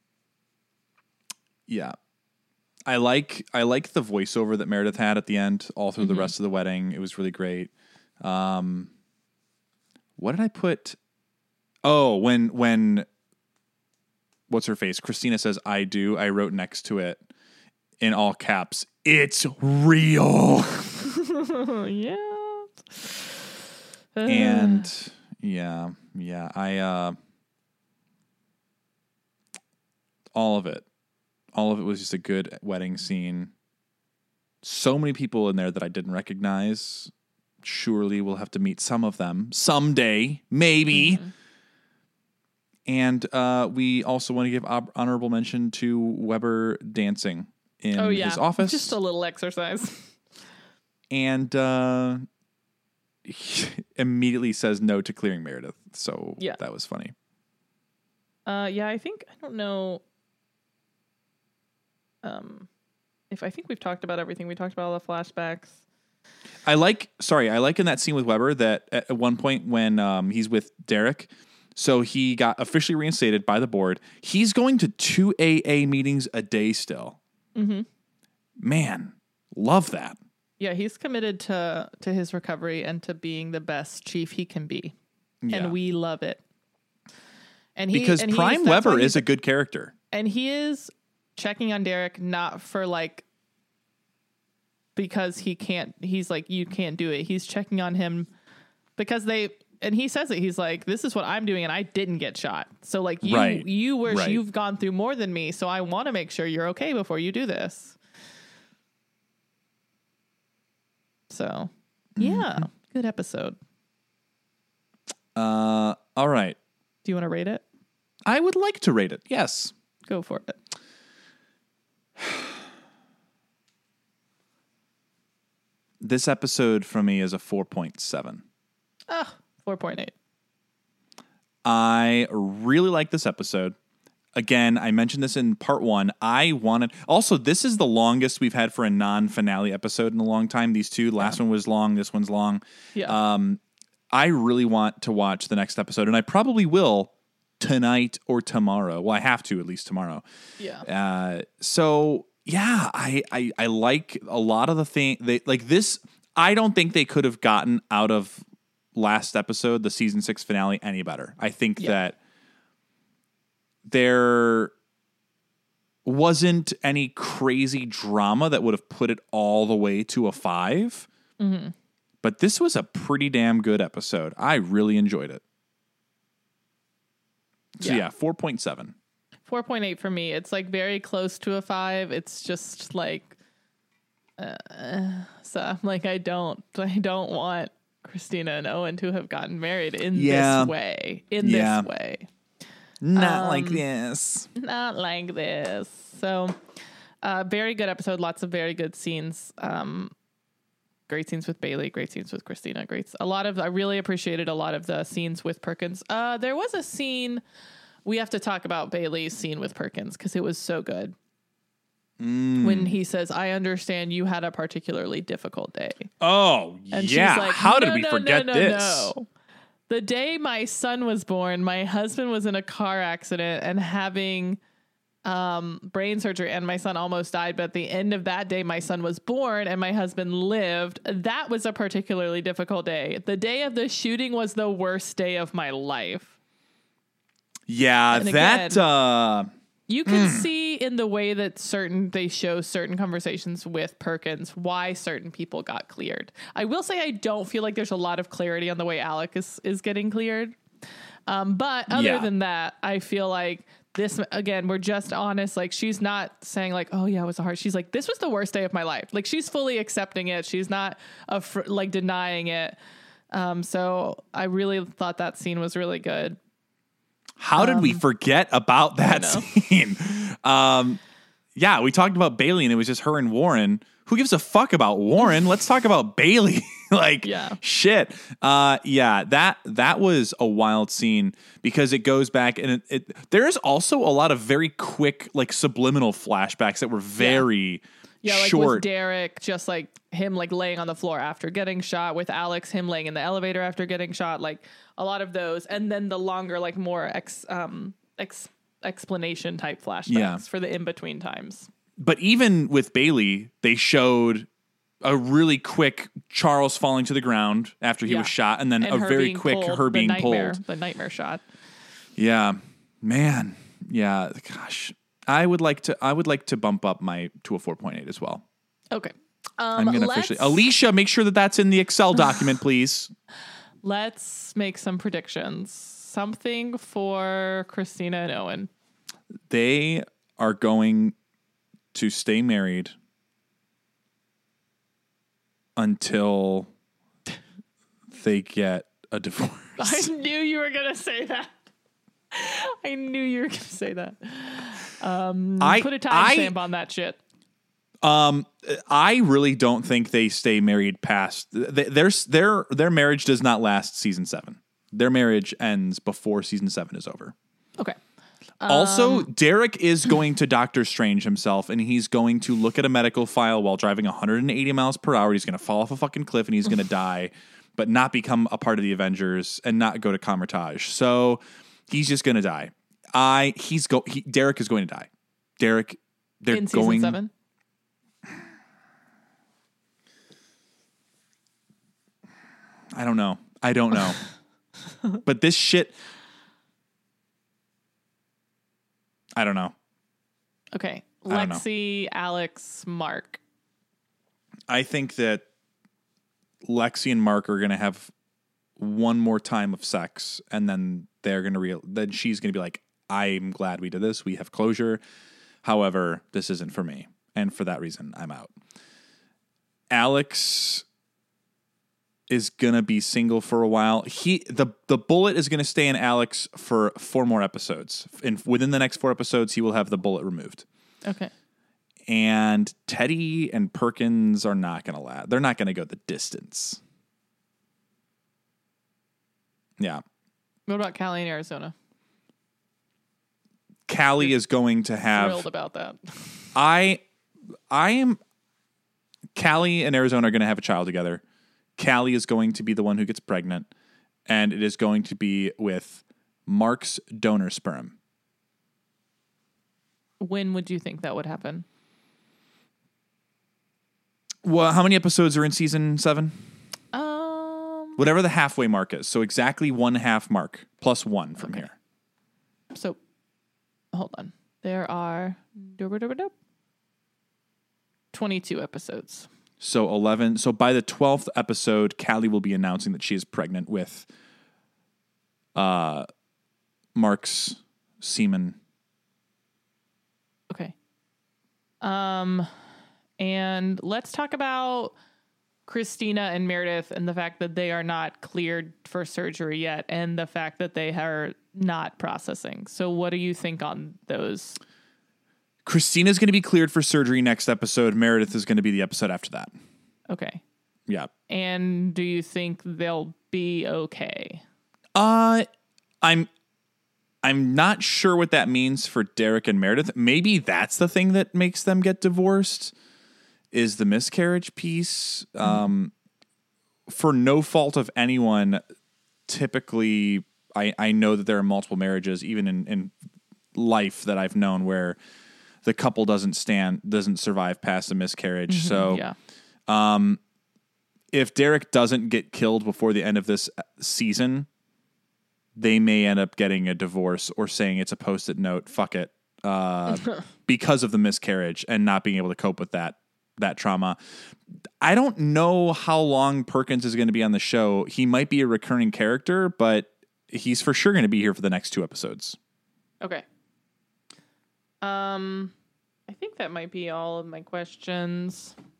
Speaker 2: Yeah. I like I like the voiceover that Meredith had at the end, all through mm-hmm. the rest of the wedding. It was really great. Um, what did I put? Oh, when when what's her face? Christina says, "I do." I wrote next to it in all caps, "It's real."
Speaker 1: Yeah.
Speaker 2: And yeah, yeah, I uh, all of it. All of it was just a good wedding scene. So many people in there that I didn't recognize. Surely we'll have to meet some of them someday, maybe. Mm-hmm. And uh, we also want to give ob- honorable mention to Weber dancing in
Speaker 1: oh, yeah.
Speaker 2: his office.
Speaker 1: Just a little exercise.
Speaker 2: And uh, he immediately says no to clearing Meredith. So yeah. That was funny.
Speaker 1: Uh, yeah, I think, I don't know. Um, if I think we've talked about everything, we talked about all the flashbacks.
Speaker 2: I like, sorry, I like in that scene with Weber that at one point when um, he's with Derek, so he got officially reinstated by the board. He's going to two A A meetings a day still.
Speaker 1: Mm-hmm.
Speaker 2: Man, love that.
Speaker 1: Yeah, he's committed to to his recovery and to being the best chief he can be, yeah. and we love it. And he,
Speaker 2: because
Speaker 1: and
Speaker 2: Prime Weber is a good character,
Speaker 1: and he is checking on Derek not for like because he can't. He's like, you can't do it. He's checking on him because they. And he says it. He's like, this is what I'm doing, and I didn't get shot. So like you,
Speaker 2: right.
Speaker 1: you were,
Speaker 2: right.
Speaker 1: you've gone through more than me. So I want to make sure you're okay before you do this. So, yeah, mm-hmm. Good episode.
Speaker 2: Uh, all right.
Speaker 1: Do you want to rate it?
Speaker 2: I would like to rate it. Yes.
Speaker 1: Go for it.
Speaker 2: This episode for me is a four point seven.
Speaker 1: Ah, four point eight.
Speaker 2: I really like this episode. Again, I mentioned this in part one. I wanted... Also, this is the longest we've had for a non-finale episode in a long time. These two. The last yeah. one was long. This one's long.
Speaker 1: Yeah.
Speaker 2: Um, I really want to watch the next episode, and I probably will tonight or tomorrow. Well, I have to at least tomorrow.
Speaker 1: Yeah.
Speaker 2: Uh, so, yeah, I, I, I like a lot of the thing... They, like this, I don't think they could have gotten out of last episode, the season six finale, any better. I think yeah. that there wasn't any crazy drama that would have put it all the way to a five.
Speaker 1: Mm-hmm.
Speaker 2: But this was a pretty damn good episode. I really enjoyed it. So, yeah, yeah four point seven.
Speaker 1: four point eight for me. It's like very close to a five. It's just like, uh, so I'm like, I don't, I don't want Christina and Owen to have gotten married in
Speaker 2: yeah.
Speaker 1: this way. In
Speaker 2: yeah.
Speaker 1: this way.
Speaker 2: Not
Speaker 1: um,
Speaker 2: like this.
Speaker 1: Not like this. So, uh, very good episode. Lots of very good scenes. Um, great scenes with Bailey. Great scenes with Christina. Great. A lot of. I really appreciated a lot of the scenes with Perkins. Uh, there was a scene. We have to talk about Bailey's scene with Perkins because it was so good.
Speaker 2: Mm.
Speaker 1: When he says, "I understand you had a particularly difficult day."
Speaker 2: Oh,
Speaker 1: and
Speaker 2: yeah.
Speaker 1: She's like,
Speaker 2: How
Speaker 1: no,
Speaker 2: did we
Speaker 1: no,
Speaker 2: forget
Speaker 1: no, no,
Speaker 2: this?
Speaker 1: No. The day my son was born, my husband was in a car accident and having um, brain surgery, and my son almost died. But at the end of that day, my son was born and my husband lived. That was a particularly difficult day. The day of the shooting was the worst day of my life.
Speaker 2: Yeah,
Speaker 1: and
Speaker 2: that...
Speaker 1: Again,
Speaker 2: uh,
Speaker 1: you can
Speaker 2: mm.
Speaker 1: see in the way that certain they show certain conversations with Perkins why certain people got cleared. I will say I don't feel like there's a lot of clarity on the way Alec is, is getting cleared. Um, but other
Speaker 2: yeah.
Speaker 1: than that, I feel like this, again, we're just honest. Like, she's not saying like, oh yeah, it was hard. She's like, this was the worst day of my life. Like, she's fully accepting it. She's not af- like denying it. Um, so I really thought that scene was really good.
Speaker 2: How did um, we forget about that scene? um, yeah, we talked about Bailey, and it was just her and Warren, who gives a fuck about Warren? Let's talk about Bailey. Like,
Speaker 1: Yeah.
Speaker 2: shit. Uh, yeah, that that was a wild scene because it goes back and it, it there is also a lot of very quick, like subliminal flashbacks that were very
Speaker 1: Yeah, like
Speaker 2: short.
Speaker 1: with Derek, just like him like laying on the floor after getting shot. With Alex, him laying in the elevator after getting shot. Like a lot of those, and then the longer, like more ex um ex explanation type flashbacks
Speaker 2: Yeah.
Speaker 1: for the in between times.
Speaker 2: But even with Bailey, they showed a really quick Charles falling to the ground after he
Speaker 1: Yeah.
Speaker 2: was shot, and then
Speaker 1: And
Speaker 2: a
Speaker 1: her
Speaker 2: very
Speaker 1: being
Speaker 2: quick
Speaker 1: pulled,
Speaker 2: her
Speaker 1: the
Speaker 2: being
Speaker 1: nightmare,
Speaker 2: pulled.
Speaker 1: the nightmare shot.
Speaker 2: Yeah, man. Yeah, gosh, I would like to. I would like to bump up my to a four point eight as well.
Speaker 1: Okay, um,
Speaker 2: I'm gonna
Speaker 1: let's,
Speaker 2: officially. Alicia, make sure that that's in the Excel document, please.
Speaker 1: Let's make some predictions. Something for Christina and Owen.
Speaker 2: They are going to stay married until they get a divorce.
Speaker 1: I knew you were gonna say that. I knew you were gonna say that. Um,
Speaker 2: I
Speaker 1: put a
Speaker 2: I-
Speaker 1: timestamp on that shit.
Speaker 2: Um, I really don't think they stay married past th- their their their marriage does not last season seven. Their marriage ends before season seven is over.
Speaker 1: Okay.
Speaker 2: Also,
Speaker 1: Um,
Speaker 2: Derek is going to Doctor Strange himself, and he's going to look at a medical file while driving one hundred eighty miles per hour. He's going to fall off a fucking cliff, and he's going to die, but not become a part of the Avengers and not go to Kamar-Taj. So he's just going to die. I he's go. He, Derek is going to die. Derek, they're
Speaker 1: in season
Speaker 2: going.
Speaker 1: seven.
Speaker 2: I don't know. I don't know. But this shit. I don't know.
Speaker 1: Okay.
Speaker 2: I don't know.
Speaker 1: Lexi, Alex, Mark.
Speaker 2: I think that Lexi and Mark are going to have one more time of sex, and then they're going to real. Then she's going to be like, "I'm glad we did this. We have closure. However, this isn't for me, and for that reason, I'm out." Alex is going to be single for a while. He the the bullet is going to stay in Alex for four more episodes. And within the next four episodes, he will have the bullet removed.
Speaker 1: Okay.
Speaker 2: And Teddy and Perkins are not going to last. They're not going to go the distance. Yeah.
Speaker 1: What about Callie in Arizona?
Speaker 2: Callie is going to have.
Speaker 1: Thrilled about that.
Speaker 2: I, I am. Callie and Arizona are going to have a child together. Callie is going to be the one who gets pregnant, and it is going to be with Mark's donor sperm.
Speaker 1: When would you think that would happen?
Speaker 2: Well, how many episodes are in season seven?
Speaker 1: Um.
Speaker 2: Whatever the halfway mark is. So exactly one half mark plus one from
Speaker 1: Okay.
Speaker 2: here.
Speaker 1: So, hold on. There are twenty-two episodes.
Speaker 2: So eleven. So by the twelfth episode, Callie will be announcing that she is pregnant with uh, Mark's semen.
Speaker 1: Okay. Um, and let's talk about Christina and Meredith and the fact that they are not cleared for surgery yet, and the fact that they are not processing. So, what do you think on those?
Speaker 2: Christina's going to be cleared for surgery next episode. Meredith is going to be the episode after that.
Speaker 1: Okay.
Speaker 2: Yeah.
Speaker 1: And do you think they'll be okay?
Speaker 2: Uh, I'm I'm not sure what that means for Derek and Meredith. Maybe that's the thing that makes them get divorced, is the miscarriage piece. Mm-hmm. Um, for no fault of anyone, typically, I, I know that there are multiple marriages, even in, in life that I've known, where the couple doesn't stand, doesn't survive past a miscarriage.
Speaker 1: Mm-hmm,
Speaker 2: so
Speaker 1: yeah.
Speaker 2: um, if Derek doesn't get killed before the end of this season, they may end up getting a divorce or saying it's a post-it note, fuck it, uh, because of the miscarriage and not being able to cope with that that trauma. I don't know how long Perkins is going to be on the show. He might be a recurring character, but he's for sure going to be here for the next two episodes.
Speaker 1: Okay. Um, I think that might be all of my questions. I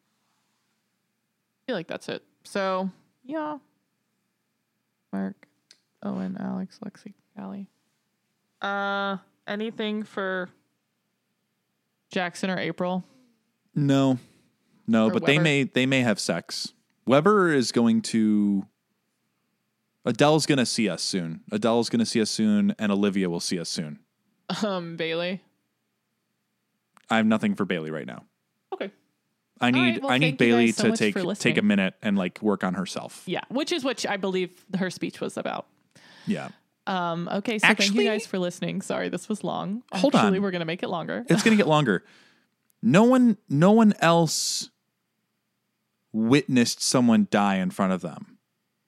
Speaker 1: feel like that's it. So, yeah. Mark, Owen, Alex, Lexi, Callie. Uh, anything for Jackson or April?
Speaker 2: No, No,
Speaker 1: Or
Speaker 2: but they
Speaker 1: Weber.
Speaker 2: may they may have sex. Weber is going to. Adele's going to see us soon. Adele's going to see us soon, and Olivia will see us soon.
Speaker 1: Um, Bailey.
Speaker 2: I have nothing for Bailey right now.
Speaker 1: Okay.
Speaker 2: I need
Speaker 1: right, well,
Speaker 2: I need
Speaker 1: thank you
Speaker 2: Bailey
Speaker 1: guys so
Speaker 2: to
Speaker 1: much
Speaker 2: take
Speaker 1: for
Speaker 2: take a
Speaker 1: listening.
Speaker 2: minute and like work on herself.
Speaker 1: Yeah, which is what I believe her speech was about.
Speaker 2: Yeah.
Speaker 1: Um, okay, so thank
Speaker 2: Actually-
Speaker 1: you guys for listening. Sorry, this was long.
Speaker 2: Hold
Speaker 1: Actually,
Speaker 2: on.
Speaker 1: we're going to make it longer.
Speaker 2: It's going to get longer. No one no one else witnessed someone die in front of them.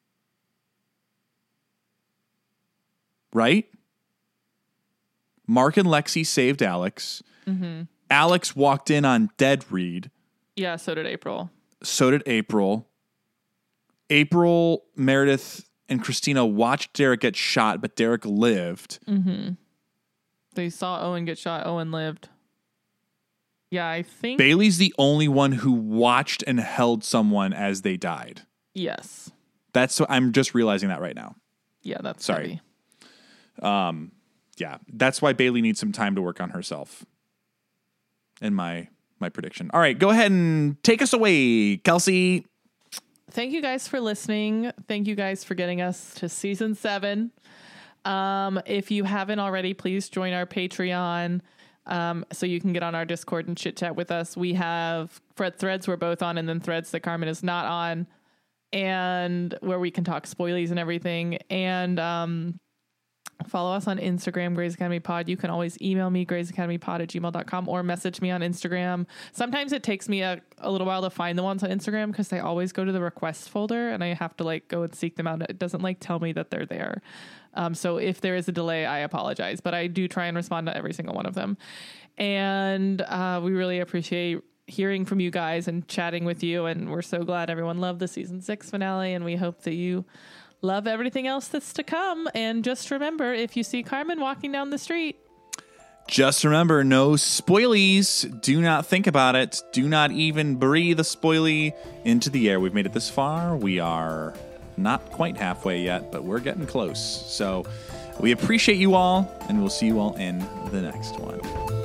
Speaker 2: Right? Mark and Lexi saved Alex.
Speaker 1: Mm-hmm.
Speaker 2: Alex walked in on dead Reed.
Speaker 1: Yeah, so did April.
Speaker 2: So did April. April, Meredith, and Christina watched Derek get shot, but Derek lived.
Speaker 1: Mm-hmm. They saw Owen get shot. Owen lived. Yeah, I think.
Speaker 2: Bailey's the only one who watched and held someone as they died.
Speaker 1: Yes.
Speaker 2: That's I'm just realizing that right now.
Speaker 1: Yeah, that's
Speaker 2: Sorry.
Speaker 1: heavy.
Speaker 2: Um, yeah, that's why Bailey needs some time to work on herself. In my my prediction. All right, go ahead and take us away, Kelsey.
Speaker 1: Thank you guys for listening. Thank you guys for getting us to season seven. Um, if you haven't already, please join our Patreon um, so you can get on our Discord and chit chat with us. We have Fred Threads we're both on, and then Threads that Carmen is not on, and where we can talk spoilies and everything. And um, follow us on Instagram, Grey's Academy Pod. You can always email me, grays academy pod at gmail dot com, or message me on Instagram. Sometimes it takes me a, a little while to find the ones on Instagram because they always go to the request folder and I have to like go and seek them out. It doesn't like tell me that they're there. Um, so if there is a delay, I apologize, but I do try and respond to every single one of them. And uh, we really appreciate hearing from you guys and chatting with you. And we're so glad everyone loved the season six finale. And we hope that you love everything else that's to come. And just remember, if you see Carmen walking down the street,
Speaker 2: Just remember, no spoilies. Do not think about it. Do not even breathe a spoilie into the air. We've made it this far. We are not quite halfway yet, but we're getting close. So we appreciate you all, and we'll see you all in the next one.